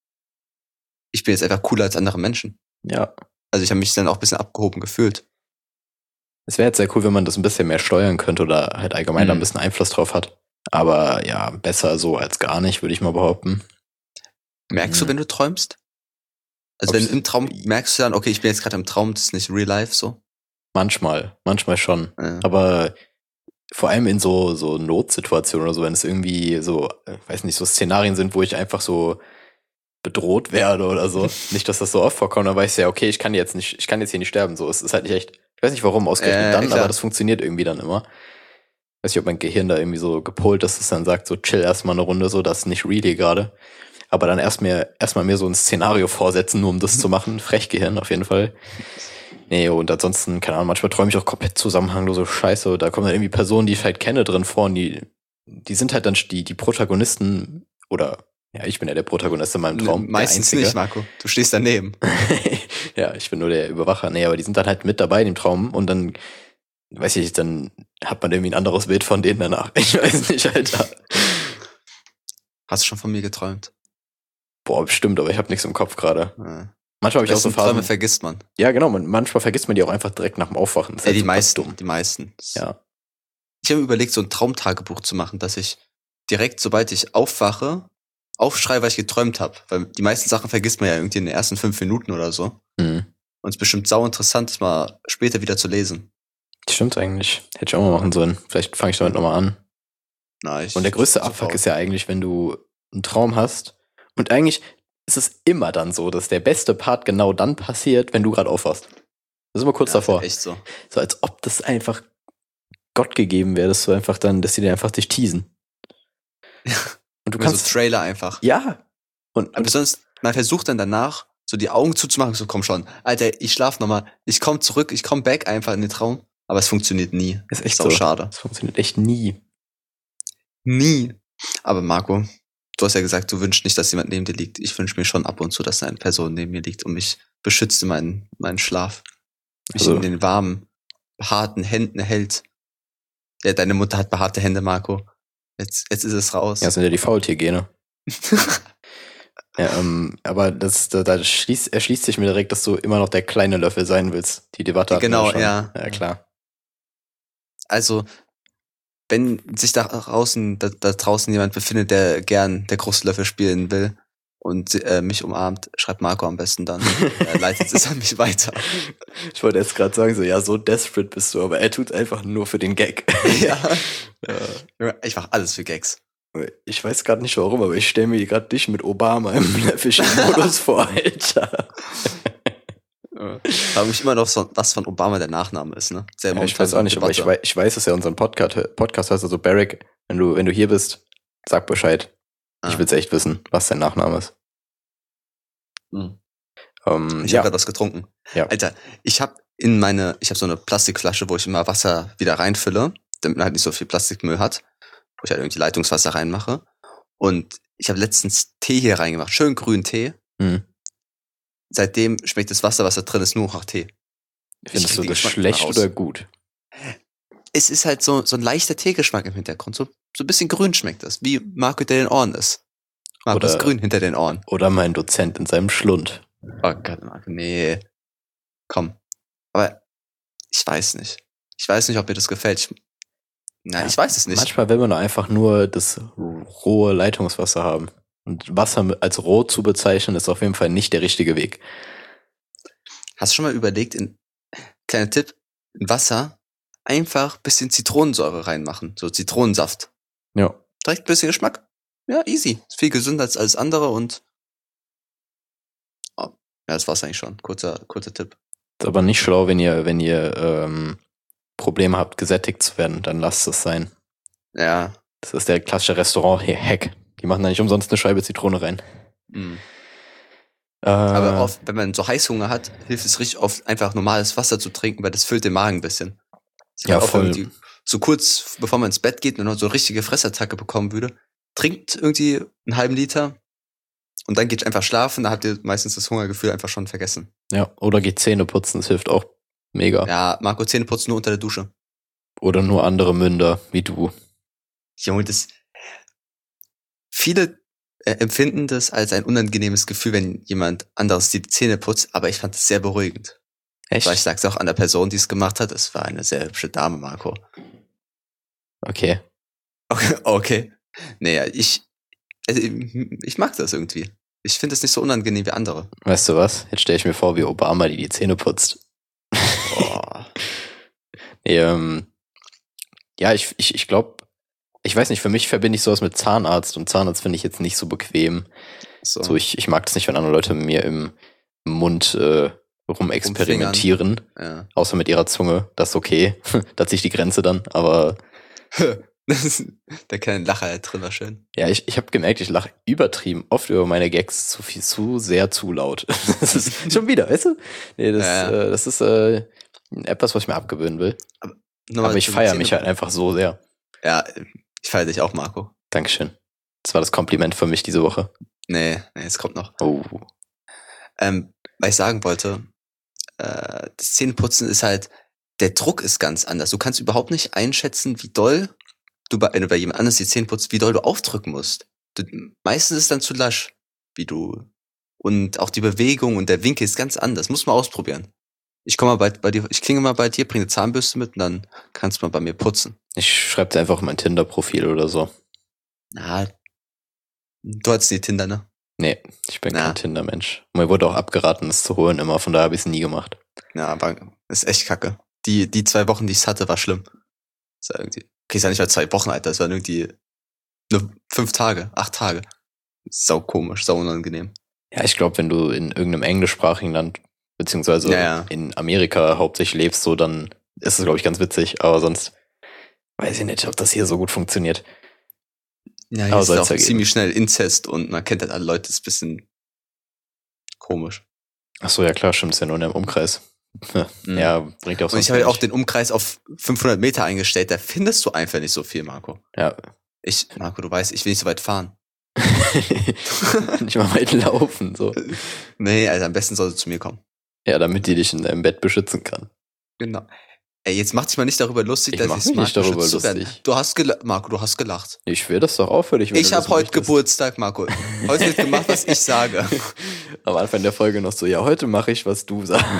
Ich bin jetzt einfach cooler als andere Menschen. Ja. Also ich habe mich dann auch ein bisschen abgehoben gefühlt. Es wäre jetzt sehr cool, wenn man das ein bisschen mehr steuern könnte oder halt allgemein da ein bisschen Einfluss drauf hat. Aber ja, besser so als gar nicht, würde ich mal behaupten. Merkst du, wenn du träumst? Also wenn im Traum merkst du dann, okay, ich bin jetzt gerade im Traum, das ist nicht real life so? Manchmal schon. Ja. Aber vor allem in so Notsituationen oder so, wenn es irgendwie so, weiß nicht, so Szenarien sind, wo ich einfach so bedroht werde oder so. Nicht, dass das so oft vorkommt, aber ich ja, okay, ich kann jetzt hier nicht sterben, so. Es ist halt nicht echt, ich weiß nicht warum, ausgerechnet dann, klar. Aber das funktioniert irgendwie dann immer. Weiß nicht, ob mein Gehirn da irgendwie so gepolt ist, dass es dann sagt, so chill erstmal eine Runde, so, das ist nicht really gerade. Aber dann erstmal mir so ein Szenario vorsetzen, nur um das zu machen. Frechgehirn auf jeden Fall. Nee, und ansonsten, keine Ahnung, manchmal träume ich auch komplett zusammenhanglos so Scheiße. Da kommen dann irgendwie Personen, die ich halt kenne, drin vor und die sind halt dann die Protagonisten oder ja, ich bin ja der Protagonist in meinem Traum. Meistens nicht, Marco. Du stehst daneben. Ja, ich bin nur der Überwacher. Nee, aber die sind dann halt mit dabei in dem Traum und dann, weiß ich, dann hat man irgendwie ein anderes Bild von denen danach. Ich weiß nicht, Alter. Hast du schon von mir geträumt? Boah, bestimmt, aber ich habe nichts im Kopf gerade. Ja. Manchmal habe ich auch so Phasen. Träume vergisst man. Ja, genau. Manchmal vergisst man die auch einfach direkt nach dem Aufwachen. Das ist die meisten. Die meisten. Ja. Ich habe überlegt, so ein Traumtagebuch zu machen, dass ich direkt, sobald ich aufwache, aufschreibe, was ich geträumt habe. Weil die meisten Sachen vergisst man ja irgendwie in den ersten 5 Minuten oder so. Und es ist bestimmt sau interessant, das mal später wieder zu lesen. Stimmt eigentlich. Hätte ich auch mal machen sollen. Vielleicht fange ich damit nochmal an. Nice. Und der größte Abfuck ist ja eigentlich, wenn du einen Traum hast und eigentlich ist es immer dann so, dass der beste Part genau dann passiert, wenn du gerade aufwachst. Das ist immer kurz davor. Das ist echt so. So als ob das einfach Gott gegeben wäre, dass die dir einfach dich teasen. Ja. Und du kannst so Trailer einfach. Ja. Und besonders, man versucht dann danach, so die Augen zuzumachen, so komm schon, Alter, ich schlaf nochmal, ich komm zurück, ich komm back einfach in den Traum, aber es funktioniert nie. Ist echt so schade. Es funktioniert echt nie. Nie. Aber Marco, du hast ja gesagt, du wünschst nicht, dass jemand neben dir liegt. Ich wünsche mir schon ab und zu, dass eine Person neben mir liegt und mich beschützt in meinen Schlaf. Mich in den warmen, behaarten Händen hält. Ja, deine Mutter hat behaarte Hände, Marco. Jetzt ist es raus. Ja, das sind ja die Faultiergene. Ja, aber erschließt sich mir direkt, dass du immer noch der kleine Löffel sein willst. Die Debatte hatten genau, wir schon. Ja, klar. Also, wenn sich da draußen jemand befindet, der gern der große Löffel spielen will und mich umarmt, schreibt Marco am besten dann. Leitet es an mich weiter. Ich wollte jetzt gerade sagen, so desperate bist du, aber er tut einfach nur für den Gag. Ja. Ich mache alles für Gags. Ich weiß gerade nicht warum, aber ich stelle mir gerade dich mit Obama im Löffelchen-Modus vor, Alter. Habe ich immer noch so, was von Obama der Nachname ist, ne? Ja, ich weiß auch nicht, aber ich weiß, dass er unseren Podcast heißt, also Barack, wenn du hier bist, sag Bescheid. Ich will's echt wissen, was dein Nachname ist. Ich habe gerade was getrunken. Ja. Alter, ich habe so eine Plastikflasche, wo ich immer Wasser wieder reinfülle, damit man halt nicht so viel Plastikmüll hat, wo ich halt irgendwie Leitungswasser reinmache. Und ich habe letztens Tee hier reingemacht, schön grünen Tee. Seitdem schmeckt das Wasser, was da drin ist, nur nach Tee. Findest du das schlecht oder gut? Es ist halt so ein leichter Teegeschmack im Hintergrund. So ein bisschen grün schmeckt das, wie Marco hinter den Ohren ist. Marco ist grün hinter den Ohren. Oder mein Dozent in seinem Schlund. Oh Gott, Marco, nee. Komm. Aber ich weiß nicht. Ich weiß nicht, ob mir das gefällt. Ich weiß es nicht. Manchmal will man einfach nur das rohe Leitungswasser haben. Und Wasser als roh zu bezeichnen, ist auf jeden Fall nicht der richtige Weg. Hast du schon mal überlegt, kleiner Tipp, in Wasser einfach ein bisschen Zitronensäure reinmachen, so Zitronensaft. Ja. Direkt ein bisschen Geschmack. Ja, easy. Ist viel gesünder als alles andere und ja, das war's eigentlich schon. Kurzer Tipp. Ist aber nicht schlau, wenn ihr Probleme habt, gesättigt zu werden, dann lasst es sein. Ja. Das ist der klassische Restaurant-Hack. Die machen da nicht umsonst eine Scheibe Zitrone rein. Mhm. Aber oft, wenn man so Heißhunger hat, hilft es richtig oft, einfach normales Wasser zu trinken, weil das füllt den Magen ein bisschen. Ja, voll. So kurz, bevor man ins Bett geht und noch so eine richtige Fressattacke bekommen würde, trinkt irgendwie einen halben Liter und dann geht einfach schlafen, da habt ihr meistens das Hungergefühl einfach schon vergessen. Ja, oder geht Zähne putzen, das hilft auch mega. Ja, Marco, Zähne putzen nur unter der Dusche. Oder nur andere Münder, wie du. Junge, viele empfinden das als ein unangenehmes Gefühl, wenn jemand anderes die Zähne putzt, aber ich fand es sehr beruhigend. Echt? Weil ich sag's auch an der Person, die es gemacht hat, es war eine sehr hübsche Dame, Marco. Okay. Okay. Naja, ich mag das irgendwie. Ich finde es nicht so unangenehm wie andere. Weißt du was? Jetzt stelle ich mir vor, wie Obama die Zähne putzt. Oh. Ja, ich glaube, ich weiß nicht, für mich verbinde ich sowas mit Zahnarzt und Zahnarzt finde ich jetzt nicht so bequem. So ich mag das nicht, wenn andere Leute mir im Mund rumexperimentieren. Ja. Außer mit ihrer Zunge. Das ist okay. Da ziehe ich die Grenze dann, aber der kleine Lacher drin war schön. Ja, ich habe gemerkt, ich lache übertrieben oft über meine Gags zu sehr zu laut. Das ist schon wieder, weißt du? Nee, das ist etwas, was ich mir abgewöhnen will. Aber ich feiere mich halt einfach so sehr. Ja, ich feiere dich auch, Marco. Dankeschön. Das war das Kompliment für mich diese Woche. Nee, es kommt noch. Oh. Weil ich sagen wollte, das Zähneputzen ist halt, der Druck ist ganz anders. Du kannst überhaupt nicht einschätzen, wie doll wenn du bei jemand anderes die Zähne putzt, wie doll du aufdrücken musst. Meistens ist es dann zu lasch, und auch die Bewegung und der Winkel ist ganz anders. Muss man ausprobieren. Ich komme mal bei dir, ich klinge mal bei dir, bring eine Zahnbürste mit und dann kannst du mal bei mir putzen. Ich schreibe dir einfach mein Tinder-Profil oder so. Na, du hattest nie Tinder, ne? Nee, ich bin kein Tinder-Mensch. Mir wurde auch abgeraten, es zu holen immer, von daher habe ich es nie gemacht. Ja, aber ist echt kacke. Die 2 Wochen, die ich hatte, war schlimm. Das war irgendwie, okay, ist ja nicht mal 2 Wochen, Alter, das waren irgendwie 5 Tage, 8 Tage. Sau komisch, sau unangenehm. Ja, ich glaube, wenn du in irgendeinem englischsprachigen Land, beziehungsweise in Amerika hauptsächlich lebst, so, dann ist es, glaube ich, ganz witzig, aber sonst weiß ich nicht, ob das hier so gut funktioniert. Ja, hier ist auch ziemlich schnell Inzest und man kennt halt alle Leute, ist ein bisschen komisch. Ach so, ja klar, stimmt, ist ja nur in einem Umkreis. Ja, bringt ja auch so. Und ich habe ja auch den Umkreis auf 500 Meter eingestellt, da findest du einfach nicht so viel, Marco. Ja. Marco, du weißt, ich will nicht so weit fahren. Nicht mal weit laufen, so. Nee, also am besten soll sie zu mir kommen. Ja, damit die dich in deinem Bett beschützen kann. Genau. Ey, jetzt mach dich mal nicht darüber lustig, dass ich nicht darüber lustig. Du hast gelacht, Marco, du hast gelacht. Ich will das doch auch für dich. Ich habe heute Geburtstag, Marco. Heute wird gemacht, was ich sage. Am Anfang der Folge noch so, ja, heute mache ich, was du sagst.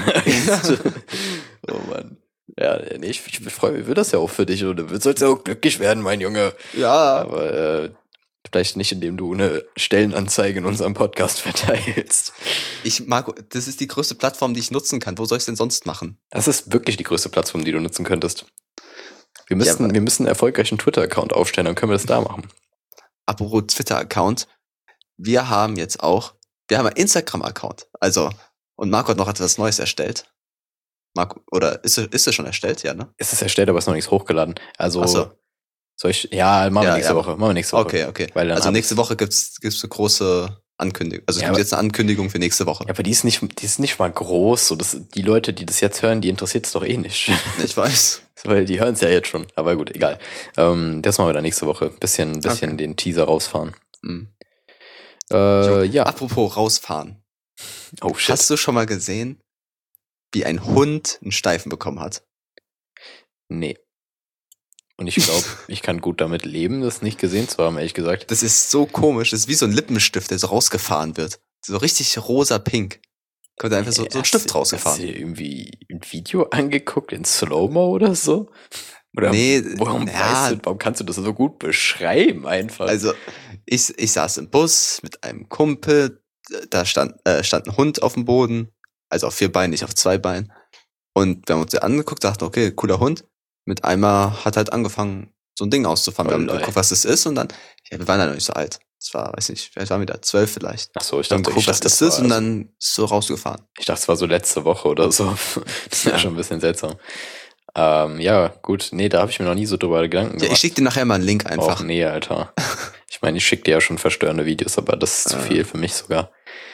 Oh Mann. Ja, nee, ich freue mich, will das ja auch für dich. Und du sollst ja auch glücklich werden, mein Junge. Ja. Aber vielleicht nicht, indem du eine Stellenanzeige in unserem Podcast verteilst. Marco, das ist die größte Plattform, die ich nutzen kann. Wo soll ich es denn sonst machen? Das ist wirklich die größte Plattform, die du nutzen könntest. Wir müssen einen erfolgreichen Twitter-Account aufstellen, dann können wir das da machen. Apropos Twitter-Account. Wir haben einen Instagram-Account. Also, und Marco hat noch etwas Neues erstellt. Marco, oder ist es schon erstellt? Ja, ne? Es ist erstellt, aber es ist noch nichts hochgeladen. Also, soll ich, machen wir nächste Woche. Okay. Weil also nächste Woche gibt's eine große Ankündigung. Also es gibt jetzt eine Ankündigung für nächste Woche. Ja, aber die ist nicht mal groß. So, die Leute, die das jetzt hören, die interessiert es doch eh nicht. Ich weiß. Weil die hören es ja jetzt schon. Aber gut, egal. Das machen wir dann nächste Woche. Bisschen den Teaser rausfahren. Mhm. Ja. Apropos rausfahren. Oh shit. Hast du schon mal gesehen, wie ein Hund einen Steifen bekommen hat? Nee. Und ich glaube, ich kann gut damit leben, das nicht gesehen zu haben, ehrlich gesagt. Das ist so komisch. Das ist wie so ein Lippenstift, der so rausgefahren wird. So richtig rosa-pink. Kommt einfach so ein Stift rausgefahren. Hast du dir irgendwie ein Video angeguckt in Slow-Mo oder so? Oder nee, warum kannst du das so gut beschreiben einfach? Also, ich saß im Bus mit einem Kumpel, da stand ein Hund auf dem Boden, also auf 4 Beinen, nicht auf 2 Beinen. Und wir haben uns den angeguckt, dachten, okay, cooler Hund. Mit einmal hat halt angefangen, so ein Ding auszufahren. Wir haben geguckt, was das ist, und dann, wir waren ja noch nicht so alt. Das war, weiß nicht, vielleicht waren wir da 12 vielleicht. Ach so, ich dachte, was das ist, und dann ist so rausgefahren. Ich dachte, es war so letzte Woche oder so. Das ist ja schon ein bisschen seltsam. Ja, gut. Nee, da habe ich mir noch nie so drüber Gedanken gemacht. Ja, ich schicke dir nachher mal einen Link einfach. Och, nee, Alter. Ich meine, ich schicke dir ja schon verstörende Videos, aber das ist zu viel für mich sogar.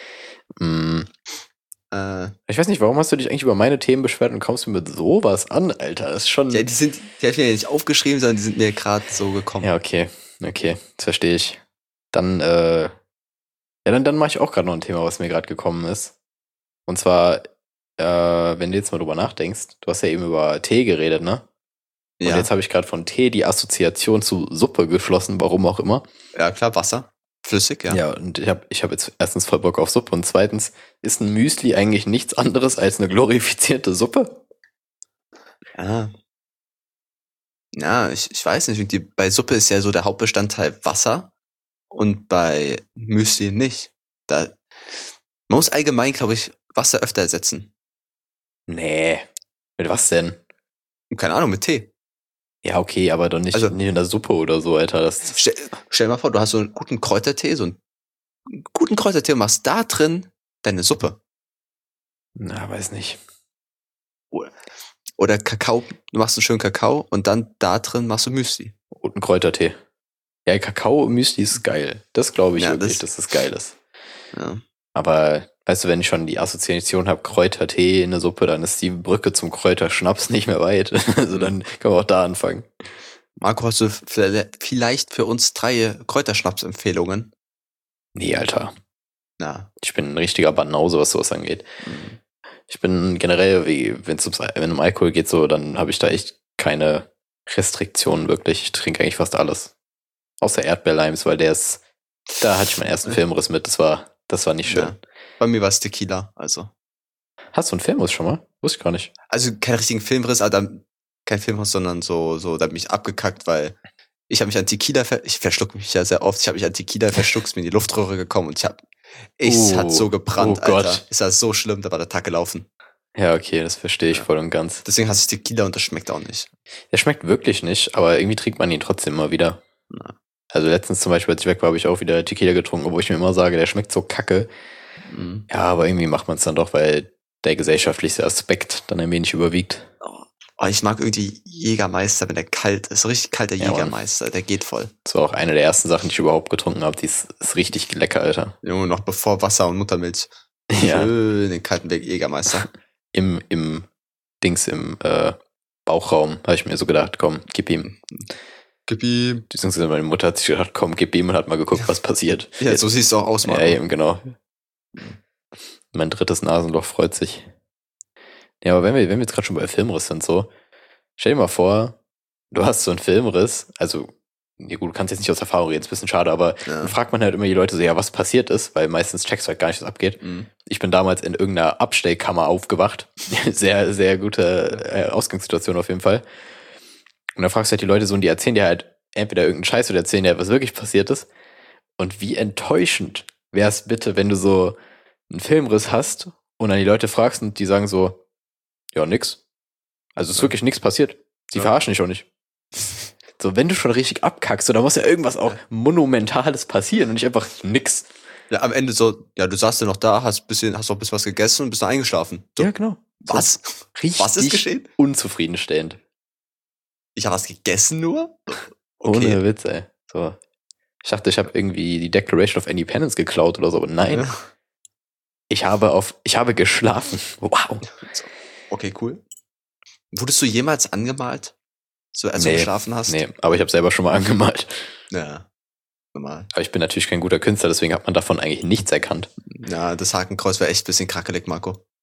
Ich weiß nicht, warum hast du dich eigentlich über meine Themen beschwert und kommst du mit sowas an, Alter? Das ist schon... Ja, die habe ich mir ja nicht aufgeschrieben, sondern die sind mir gerade so gekommen. Ja, okay, das verstehe ich. Dann, dann mache ich auch gerade noch ein Thema, was mir gerade gekommen ist. Und zwar, wenn du jetzt mal drüber nachdenkst, du hast ja eben über Tee geredet, ne? Und jetzt habe ich gerade von Tee die Assoziation zu Suppe geschlossen, warum auch immer. Ja, klar, Wasser. Flüssig, ja. Ja, und ich hab jetzt erstens voll Bock auf Suppe und zweitens, ist ein Müsli eigentlich nichts anderes als eine glorifizierte Suppe? Ja. Ja, ich weiß nicht. Bei Suppe ist ja so der Hauptbestandteil Wasser und bei Müsli nicht. Man muss allgemein, glaube ich, Wasser öfter ersetzen. Nee. Mit was denn? Keine Ahnung, mit Tee. Ja, okay, aber doch nicht in der Suppe oder so, Alter. Stell dir mal vor, du hast so einen guten Kräutertee, und machst da drin deine Suppe. Na, weiß nicht. Oder Kakao, du machst einen schönen Kakao und dann da drin machst du Müsli. Und einen Kräutertee. Ja, Kakao-Müsli ist geil. Das glaube ich wirklich, dass das geil ist. Ja. Aber, weißt du, wenn ich schon die Assoziation habe, Kräutertee in der Suppe, dann ist die Brücke zum Kräuterschnaps nicht mehr weit. Also dann können wir auch da anfangen. Marco, hast du vielleicht für uns 3 Kräuterschnaps-Empfehlungen? Nee, Alter. Na. Ich bin ein richtiger Banause, was sowas angeht. Ich bin generell, wenn es um Alkohol geht, so, dann habe ich da echt keine Restriktionen wirklich. Ich trinke eigentlich fast alles. Außer Erdbeerlimes, weil da hatte ich meinen ersten Filmriss mit. Das war nicht schön. Ja. Bei mir war es Tequila, also. Hast du einen Filmriss schon mal? Wusste ich gar nicht. Also keinen richtigen Filmriss, aber kein Filmriss, sondern so, da hat mich abgekackt, weil ich habe mich an Tequila, ich verschluck mich ja sehr oft, ich habe mich an Tequila verschluckt, ist mir in die Luftröhre gekommen und es hat so gebrannt, Alter. Gott. Es war so schlimm, da war der Tag gelaufen. Ja, okay, das verstehe ich voll und ganz. Deswegen hasse ich Tequila und das schmeckt auch nicht. Der schmeckt wirklich nicht, aber irgendwie trinkt man ihn trotzdem immer wieder. Na. Also letztens zum Beispiel, als ich weg war, habe ich auch wieder Tequila getrunken, obwohl ich mir immer sage, der schmeckt so kacke. Mhm. Ja, aber irgendwie macht man es dann doch, weil der gesellschaftliche Aspekt dann ein wenig überwiegt. Oh, ich mag irgendwie Jägermeister, wenn der kalt ist. So richtig kalter Jägermeister, der geht voll. Das war auch eine der ersten Sachen, die ich überhaupt getrunken habe. Die ist richtig lecker, Alter. Junge, noch bevor Wasser und Muttermilch. Ja. Schön den kalten Jägermeister. Im Bauchraum habe ich mir so gedacht, komm, gib ihm. Gib ihm. Beziehungsweise meine Mutter hat sich gedacht, komm, gib ihm und hat mal geguckt, was passiert. Ja, jetzt, so siehst du auch aus, Mann. Ja, eben, genau. Mein drittes Nasenloch freut sich. Ja, aber wenn wir jetzt gerade schon bei Filmriss sind, so, stell dir mal vor, du hast so einen Filmriss, also, ja gut, du kannst jetzt nicht aus Erfahrung reden, ist ein bisschen schade, aber dann fragt man halt immer die Leute so, ja, was passiert ist, weil meistens checkst du halt gar nicht, was abgeht. Mhm. Ich bin damals in irgendeiner Abstellkammer aufgewacht. Sehr, sehr gute Ausgangssituation auf jeden Fall. Und dann fragst du halt die Leute so und die erzählen dir halt entweder irgendeinen Scheiß oder erzählen dir, was wirklich passiert ist. Und wie enttäuschend wäre es bitte, wenn du so einen Filmriss hast und dann die Leute fragst und die sagen so, ja, nix. Also ist wirklich nichts passiert. Sie verarschen dich auch nicht. So, wenn du schon richtig abkackst, so, da muss ja irgendwas auch Monumentales passieren und nicht einfach nix. Ja, am Ende so, ja, du saßt ja noch da, hast noch ein bisschen was gegessen und bist dann eingeschlafen. So, ja, genau. Was? Richtig was ist geschehen? Unzufriedenstellend. Ich habe was gegessen nur? Okay. Ohne Witz, ey. So. Ich dachte, ich habe irgendwie die Declaration of Independence geklaut oder so, aber nein. Ja. Ich habe geschlafen. Wow. Okay, cool. Wurdest du jemals angemalt? So, als du geschlafen hast? Nee, aber ich habe selber schon mal angemalt. Ja, normal. Aber ich bin natürlich kein guter Künstler, deswegen hat man davon eigentlich nichts erkannt. Ja, das Hakenkreuz wäre echt ein bisschen krackelig, Marco.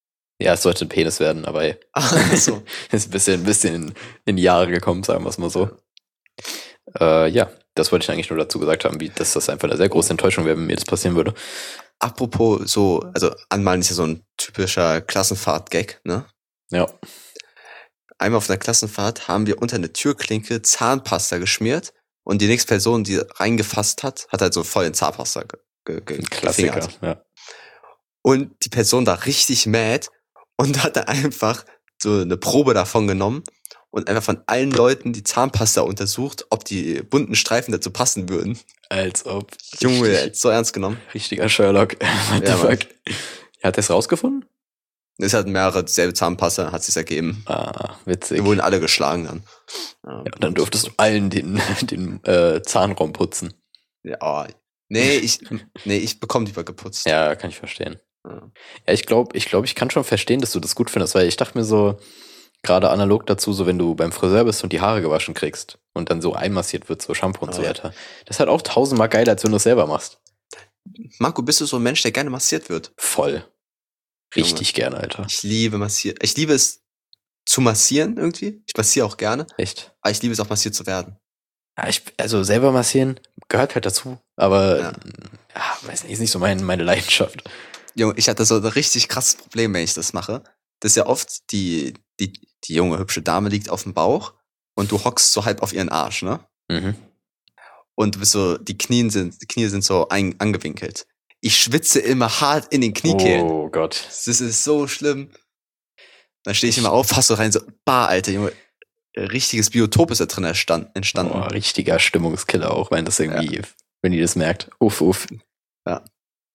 Ja, es sollte ein Penis werden, aber so. ist ein bisschen in die Jahre gekommen, sagen wir es mal so. Ja, das wollte ich eigentlich nur dazu gesagt haben, dass das einfach eine sehr große Enttäuschung wäre, wenn mir das passieren würde. Apropos so, also Anmalen ist ja so ein typischer Klassenfahrt-Gag, ne? Ja. Einmal auf einer Klassenfahrt haben wir unter eine Türklinke Zahnpasta geschmiert und die nächste Person, die reingefasst hat halt so voll in Zahnpasta Klassiker, ja. Und die Person war richtig mad und hat dann einfach so eine Probe davon genommen und einfach von allen Leuten die Zahnpasta untersucht, ob die bunten Streifen dazu passen würden. Als ob. Junge, so ernst genommen. Richtiger Sherlock. What the fuck? Hat er es rausgefunden? Es hat mehrere dieselbe Zahnpasta, hat sich's ergeben. Ah, witzig. Die wurden alle geschlagen dann. Ja, dann durftest du allen den Zahnraum putzen. Ja, nee, ich bekomme lieber geputzt. Ja, kann ich verstehen. Ja, ich glaube, ich kann schon verstehen, dass du das gut findest, weil ich dachte mir so, gerade analog dazu, so wenn du beim Friseur bist und die Haare gewaschen kriegst und dann so einmassiert wird, so Shampoo und so weiter. Das ist halt auch 1000-mal geiler, als wenn du es selber machst. Marco, bist du so ein Mensch, der gerne massiert wird? Voll. Richtig gerne, Alter. Ich liebe massieren. Ich liebe es zu massieren irgendwie. Ich massiere auch gerne. Echt? Aber ich liebe es auch, massiert zu werden. Ja, also selber massieren gehört halt dazu, aber ja, weiß nicht, ist nicht so meine Leidenschaft. Junge, ich hatte so ein richtig krasses Problem, wenn ich das mache. Das ist ja oft, die junge, hübsche Dame liegt auf dem Bauch und du hockst so halb auf ihren Arsch, ne? Mhm. Und du bist so, die Knie sind so angewinkelt. Ich schwitze immer hart in den Kniekehlen. Oh Gott. Das ist so schlimm. Dann stehe ich immer auf, fass so rein, so, Alter, Junge, richtiges Biotop ist da drin entstanden. Oh, richtiger Stimmungskiller auch, wenn das irgendwie, wenn die das merkt. Uff. Ja.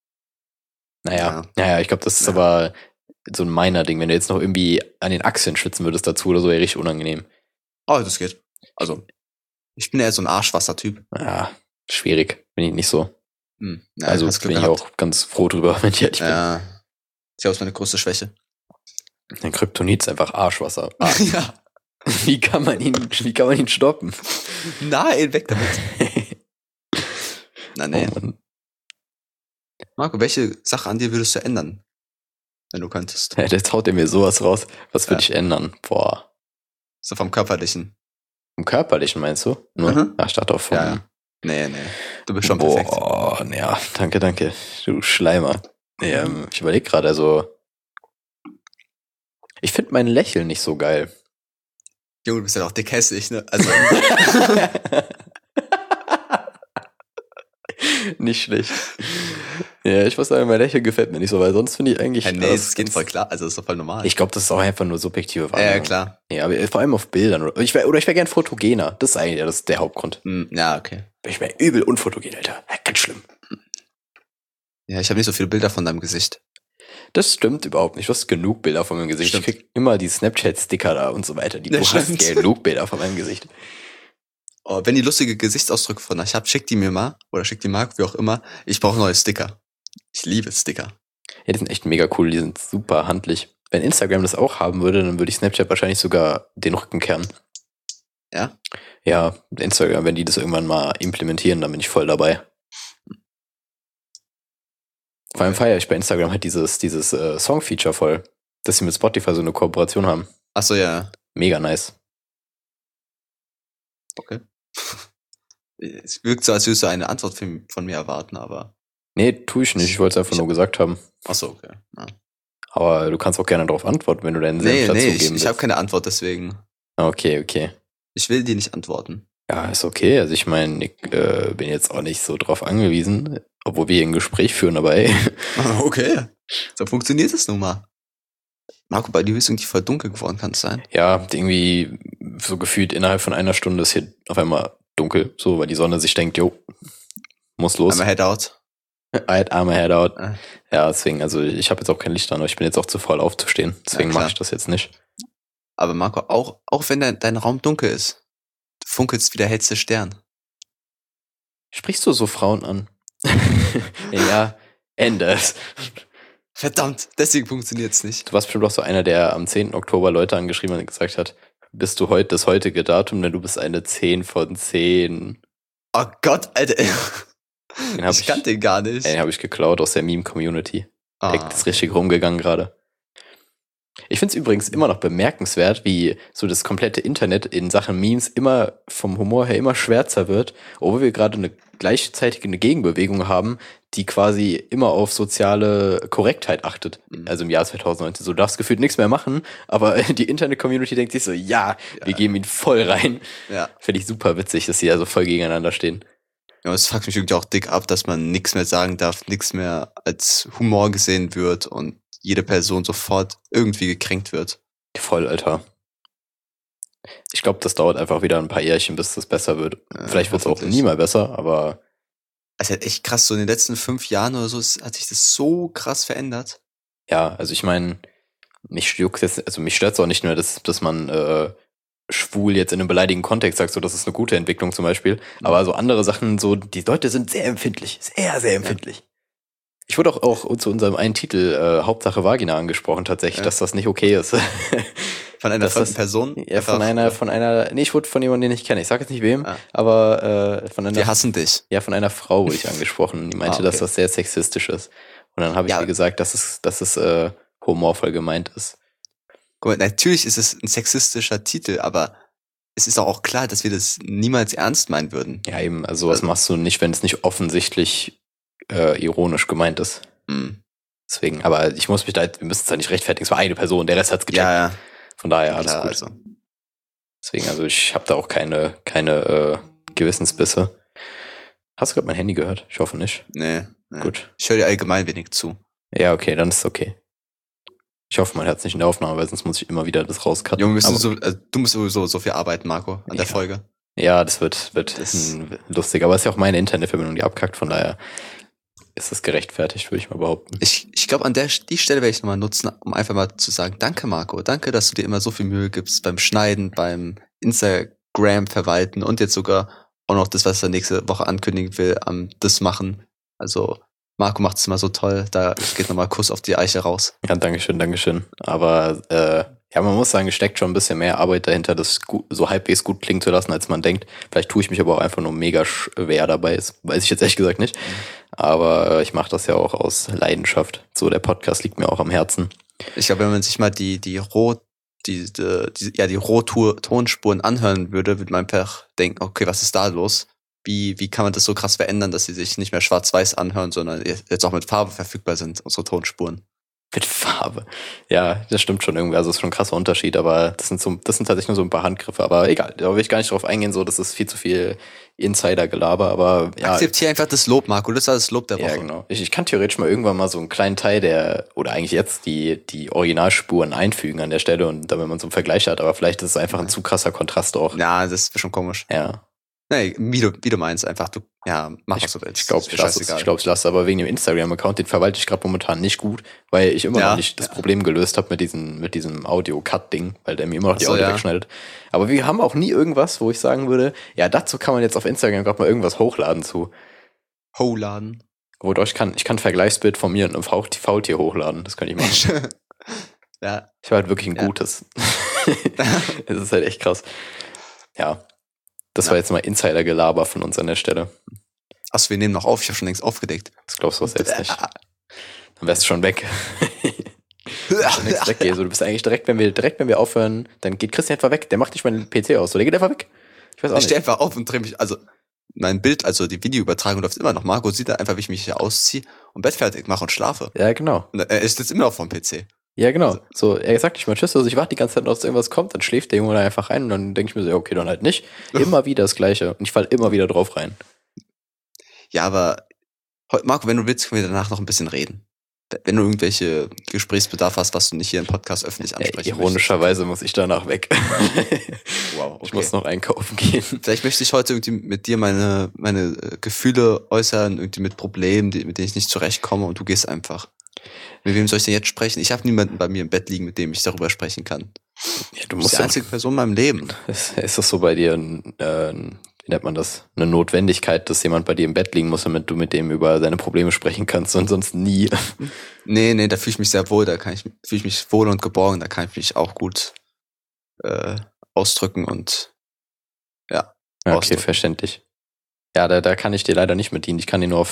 Naja, ich glaube, das ist aber so ein meiner Ding. Wenn du jetzt noch irgendwie an den Achseln schwitzen würdest dazu oder so, wäre richtig unangenehm. Oh, das geht. Also, ich bin eher so ein Arschwasser-Typ. Ja, schwierig. Bin ich nicht so. Ja, also bin ich auch ganz froh drüber, wenn ich ehrlich bin. Ja, ist ja auch meine größte Schwäche. Ein Kryptonit ist einfach Arschwasser. Ja. Wie kann man ihn stoppen? Nein, weg damit. Nee. Oh, Marco, welche Sache an dir würdest du ändern, wenn du könntest? Ja, jetzt haut er mir sowas raus. Was würde ich ändern? Boah. So vom Körperlichen. Vom Körperlichen meinst du? Nur? Ach, ich dachte auch vom... Ja. Nee. Du bist schon perfekt. Boah, ja, danke. Du Schleimer. Nee, ich überlege gerade, also... Ich finde mein Lächeln nicht so geil. Junge, du bist ja auch dick hässlich, ne? Also... Nicht schlecht. Ja, ich muss sagen, mein Lächeln gefällt mir nicht so, weil sonst finde ich eigentlich... nee, das geht voll klar, also das ist doch voll normal. Ich glaube, das ist auch einfach nur subjektive Wahrnehmung. Ja, klar. Ja, aber vor allem auf Bildern. Oder ich wäre gern fotogener. Das ist eigentlich der Hauptgrund. Ja, okay. Ich wäre übel unfotogen, Alter. Ganz schlimm. Ja, ich habe nicht so viele Bilder von deinem Gesicht. Das stimmt überhaupt nicht. Du hast genug Bilder von meinem Gesicht. Stimmt. Ich krieg immer die Snapchat-Sticker da und so weiter. Du hast genug Bilder von meinem Gesicht. Oh, wenn die lustige Gesichtsausdrücke von euch habt, schickt die mir mal. Oder schickt die Marc, wie auch immer. Ich brauche neue Sticker. Ich liebe Sticker. Ja, die sind echt mega cool. Die sind super handlich. Wenn Instagram das auch haben würde, dann würde ich Snapchat wahrscheinlich sogar den Rücken kehren. Ja? Ja, Instagram, wenn die das irgendwann mal implementieren, dann bin ich voll dabei. Vor allem feiere ich bei Instagram halt dieses Song-Feature voll, dass sie mit Spotify so eine Kooperation haben. Ach so, ja. Mega nice. Okay. Es wirkt so, als würdest du eine Antwort von mir erwarten, aber... Nee, tue ich nicht. Ich wollte es einfach nur gesagt haben. Ach so, okay. Ja. Aber du kannst auch gerne darauf antworten, wenn du deinen Senf dazu geben willst. Ich habe keine Antwort, deswegen. Okay. Ich will dir nicht antworten. Ja, ist okay. Also ich meine, ich bin jetzt auch nicht so drauf angewiesen, obwohl wir hier ein Gespräch führen, aber ey. Okay. So funktioniert es nun mal. Marco, bei dir ist irgendwie voll dunkel geworden, kann es sein? Ja, irgendwie so gefühlt innerhalb von einer Stunde ist hier auf einmal dunkel, so, weil die Sonne sich denkt, jo, muss los. I'm a head out. I'm a head out. Ja, deswegen, also ich habe jetzt auch kein Licht an, aber ich bin jetzt auch zu voll aufzustehen. Deswegen mache ich das jetzt nicht. Aber Marco, auch wenn dein Raum dunkel ist, du funkelst wie der hellste Stern. Sprichst du so Frauen an? Ja, ändert. Verdammt, deswegen funktioniert's nicht. Du warst bestimmt auch so einer, der am 10. Oktober Leute angeschrieben hat und gesagt hat, bist du heute das heutige Datum, denn du bist eine 10 von 10. Oh Gott, Alter. Ich kannte den gar nicht. Den habe ich geklaut aus der Meme-Community. Das ist richtig rumgegangen gerade. Ich finde es übrigens immer noch bemerkenswert, wie so das komplette Internet in Sachen Memes immer vom Humor her immer schwärzer wird, obwohl wir gerade gleichzeitig eine Gegenbewegung haben, die quasi immer auf soziale Korrektheit achtet. Also im Jahr 2019. So, du darfst gefühlt nichts mehr machen, aber die Internet-Community denkt sich so, ja, wir geben ihn voll rein. Ja. Finde ich super witzig, dass die also voll gegeneinander stehen. Ja, es fuckt mich irgendwie auch dick ab, dass man nichts mehr sagen darf, nichts mehr als Humor gesehen wird und jede Person sofort irgendwie gekränkt wird. Voll, Alter. Ich glaube, das dauert einfach wieder ein paar Jährchen, bis das besser wird. Vielleicht wird es auch nie mal besser, aber... Es ist echt krass, so in den letzten 5 Jahren oder so hat sich das so krass verändert. Ja, also ich meine, mich stört es auch nicht nur, dass man schwul jetzt in einem beleidigenden Kontext sagt, so das ist eine gute Entwicklung zum Beispiel. Aber so andere Sachen, so die Leute sind sehr empfindlich, sehr, sehr empfindlich. Ja. Ich wurde auch zu unserem einen Titel Hauptsache Vagina angesprochen tatsächlich, dass das nicht okay ist. Von einer fremden Person? Ja, von einer, ich wurde von jemandem, den ich kenne. Ich sage jetzt nicht wem, aber von einer... Wir hassen dich. Ja, von einer Frau wurde ich angesprochen. Die meinte, dass das sehr sexistisch ist. Und dann habe ich ihr gesagt, dass es humorvoll gemeint ist. Guck mal, natürlich ist es ein sexistischer Titel, aber es ist auch klar, dass wir das niemals ernst meinen würden. Ja, eben, also was machst du nicht, wenn es nicht offensichtlich ironisch gemeint ist. Deswegen, aber wir müssen es da nicht rechtfertigen. Es war eine Person, der Rest hat's gecheckt. Ja. Von daher alles gut. Also. Deswegen, also ich habe da auch keine Gewissensbisse. Hast du gerade mein Handy gehört? Ich hoffe nicht. Nee. Gut. Ich höre dir allgemein wenig zu. Ja, okay, dann ist es okay. Ich hoffe, man hört es nicht in der Aufnahme, weil sonst muss ich immer wieder das rauscutten. Junge, du musst sowieso so viel arbeiten, Marco, an der Folge. Ja, das wird lustig. Aber es ist ja auch meine Internetverbindung, die abkackt. Von daher ist das gerechtfertigt, würde ich mal behaupten. Ich glaube, die Stelle werde ich nochmal nutzen, um einfach mal zu sagen, danke Marco, danke, dass du dir immer so viel Mühe gibst beim Schneiden, beim Instagram verwalten und jetzt sogar auch noch das, was er nächste Woche ankündigen will, das machen. Also Marco macht es immer so toll, da geht nochmal Kuss auf die Eiche raus. Ja, Dankeschön. Aber man muss sagen, es steckt schon ein bisschen mehr Arbeit dahinter, das so halbwegs gut klingen zu lassen, als man denkt. Vielleicht tue ich mich aber auch einfach nur mega schwer dabei, das weiß ich jetzt ehrlich gesagt nicht. Aber ich mache das ja auch aus Leidenschaft. So, der Podcast liegt mir auch am Herzen. Ich glaube, wenn man sich mal die Rohtonspuren anhören würde man einfach denken, okay, was ist da los? Wie kann man das so krass verändern, dass sie sich nicht mehr schwarz-weiß anhören, sondern jetzt auch mit Farbe verfügbar sind, unsere Tonspuren? Mit Farbe. Ja, das stimmt schon irgendwie. Also es ist schon ein krasser Unterschied, aber das sind tatsächlich nur so ein paar Handgriffe. Aber egal, da will ich gar nicht drauf eingehen, so, das ist viel zu viel Insider-Gelaber, aber ja. Akzeptiere einfach das Lob, Marco, das war das Lob der Woche. Ja, genau. Ich kann theoretisch mal irgendwann mal so einen kleinen Teil oder eigentlich jetzt die Originalspuren einfügen an der Stelle und damit man so einen Vergleich hat, aber vielleicht ist es einfach ein zu krasser Kontrast auch. Ja, das ist schon komisch. Ja. Nee, wie du meinst, einfach, mach was du willst. Ich glaube, ich lasse aber wegen dem Instagram-Account, den verwalte ich gerade momentan nicht gut, weil ich immer noch nicht das Problem gelöst habe mit diesem Audio-Cut-Ding, weil der mir immer noch die Audio wegschneidet. Aber wir haben auch nie irgendwas, wo ich sagen würde, ja, dazu kann man jetzt auf Instagram gerade mal irgendwas hochladen zu. Hochladen? Oder ich kann Vergleichsbild von mir und einem Faultier hochladen, das kann ich machen. Ja. Ich war halt wirklich ein gutes. Es ist halt echt krass. Ja. Das war jetzt mal Insider-Gelaber von uns an der Stelle. Achso, wir nehmen noch auf. Ich habe schon längst aufgedeckt. Das glaubst du auch selbst nicht. Dann wärst du schon weg. So, du bist eigentlich direkt, wenn wir aufhören, dann geht Christian einfach weg. Der macht nicht meinen PC aus. So, der geht einfach weg. Ich stehe einfach auf und drehe mich, also mein Bild, also die Videoübertragung läuft immer noch. Marco sieht da einfach, wie ich mich hier ausziehe und Bett fertig mache und schlafe. Ja, genau. Und er ist jetzt immer noch vom PC. Ja, genau. So, er sagt nicht mal Tschüss, also ich warte die ganze Zeit noch, dass irgendwas kommt, dann schläft der Junge da einfach rein und dann denke ich mir so, ja, okay, dann halt nicht. Immer wieder das Gleiche und ich falle immer wieder drauf rein. Ja, aber Marco, wenn du willst, können wir danach noch ein bisschen reden. Wenn du irgendwelche Gesprächsbedarf hast, was du nicht hier im Podcast öffentlich ansprechen ironischerweise muss ich danach weg. Wow, okay. Ich muss noch einkaufen gehen. Vielleicht möchte ich heute irgendwie mit dir meine Gefühle äußern, irgendwie mit Problemen, mit denen ich nicht zurechtkomme und du gehst einfach. Mit wem soll ich denn jetzt sprechen? Ich habe niemanden bei mir im Bett liegen, mit dem ich darüber sprechen kann. Ja, du musst die einzige Person in meinem Leben. Ist das so bei dir, wie nennt man das? Eine Notwendigkeit, dass jemand bei dir im Bett liegen muss, damit du mit dem über seine Probleme sprechen kannst und sonst nie? Nee, da fühle ich mich sehr wohl, fühle ich mich wohl und geborgen, da kann ich mich auch gut ausdrücken und ja. Okay, verständlich. Ja, da kann ich dir leider nicht mit dienen. Ich kann dir nur auf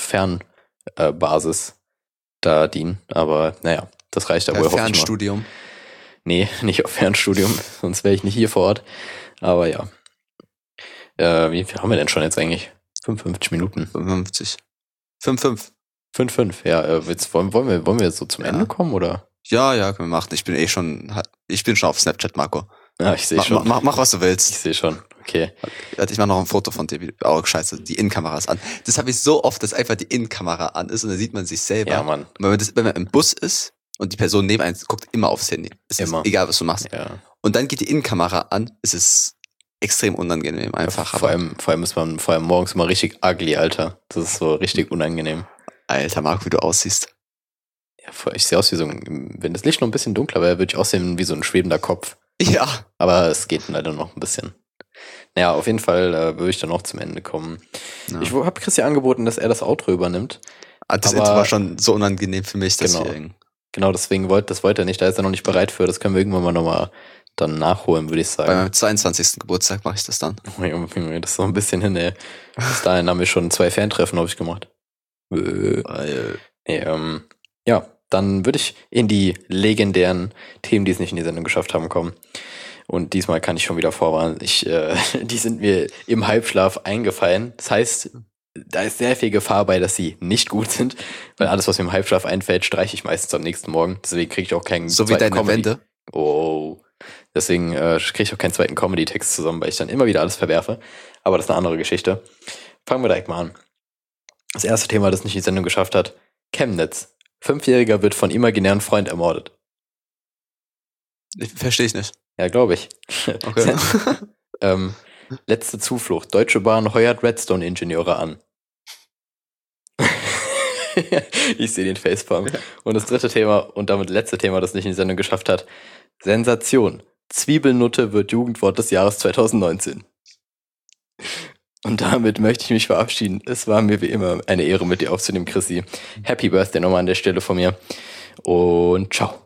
Fernbasis da dienen, aber naja, das reicht ja wohl. Fernstudium. Nee, nicht auf Fernstudium, sonst wäre ich nicht hier vor Ort. Aber ja. Wie viel haben wir denn schon jetzt eigentlich? 55 Minuten. 55. 5,5. 5,5, ja. Jetzt wollen wir jetzt so zum Ende kommen, oder? Ja, können wir machen. Ich bin schon auf Snapchat, Marco. Ja, ich sehe schon. Mach, was du willst. Ich sehe schon. Okay. Ich mache noch ein Foto von dir. Scheiße, die Innenkamera ist an. Das habe ich so oft, dass einfach die Innenkamera an ist und dann sieht man sich selber. Ja, Mann. Wenn man im Bus ist und die Person neben einem guckt immer aufs Handy. Immer. Ist egal, was du machst. Ja. Und dann geht die Innenkamera an. Es ist extrem unangenehm einfach. Ja, vor allem ist man morgens immer richtig ugly, Alter. Das ist so richtig unangenehm. Alter, Marco, wie du aussiehst. Ja, ich sehe aus wie so wenn das Licht noch ein bisschen dunkler wäre, würde ich aussehen wie so ein schwebender Kopf. Ja. Aber es geht leider noch ein bisschen. Naja, auf jeden Fall würde ich dann noch zum Ende kommen. Ja. Ich habe Christian angeboten, dass er das Outro übernimmt. Das Intro war schon so unangenehm für mich, deswegen. Genau, deswegen das wollte er nicht. Da ist er noch nicht bereit für. Das können wir irgendwann mal nochmal dann nachholen, würde ich sagen. Bei meinem 22. Geburtstag mache ich das dann. Oh, Junge, das ist noch ein bisschen hin, ey. Bis dahin haben wir schon 2 Fantreffen, habe ich gemacht. Ja, dann würde ich in die legendären Themen, die es nicht in die Sendung geschafft haben, kommen. Und diesmal kann ich schon wieder vorwarnen. Die sind mir im Halbschlaf eingefallen. Das heißt, da ist sehr viel Gefahr bei, dass sie nicht gut sind, weil alles, was mir im Halbschlaf einfällt, streiche ich meistens am nächsten Morgen. Deswegen kriege ich auch keinen so wie deine Comedy. Wände? Oh. Deswegen kriege ich auch keinen zweiten Comedy-Text zusammen, weil ich dann immer wieder alles verwerfe. Aber das ist eine andere Geschichte. Fangen wir direkt mal an. Das erste Thema, das nicht die Sendung geschafft hat. Chemnitz. 5-Jähriger wird von imaginären Freund ermordet. Verstehe ich nicht. Ja, glaube ich. Okay. Letzte Zuflucht. Deutsche Bahn heuert Redstone-Ingenieure an. Ich sehe den Facepalm. Und das dritte Thema und damit letzte Thema, das nicht in die Sendung geschafft hat. Sensation. Zwiebelnutte wird Jugendwort des Jahres 2019. Und damit möchte ich mich verabschieden. Es war mir wie immer eine Ehre, mit dir aufzunehmen, Chrissy. Happy Birthday nochmal an der Stelle von mir. Und ciao.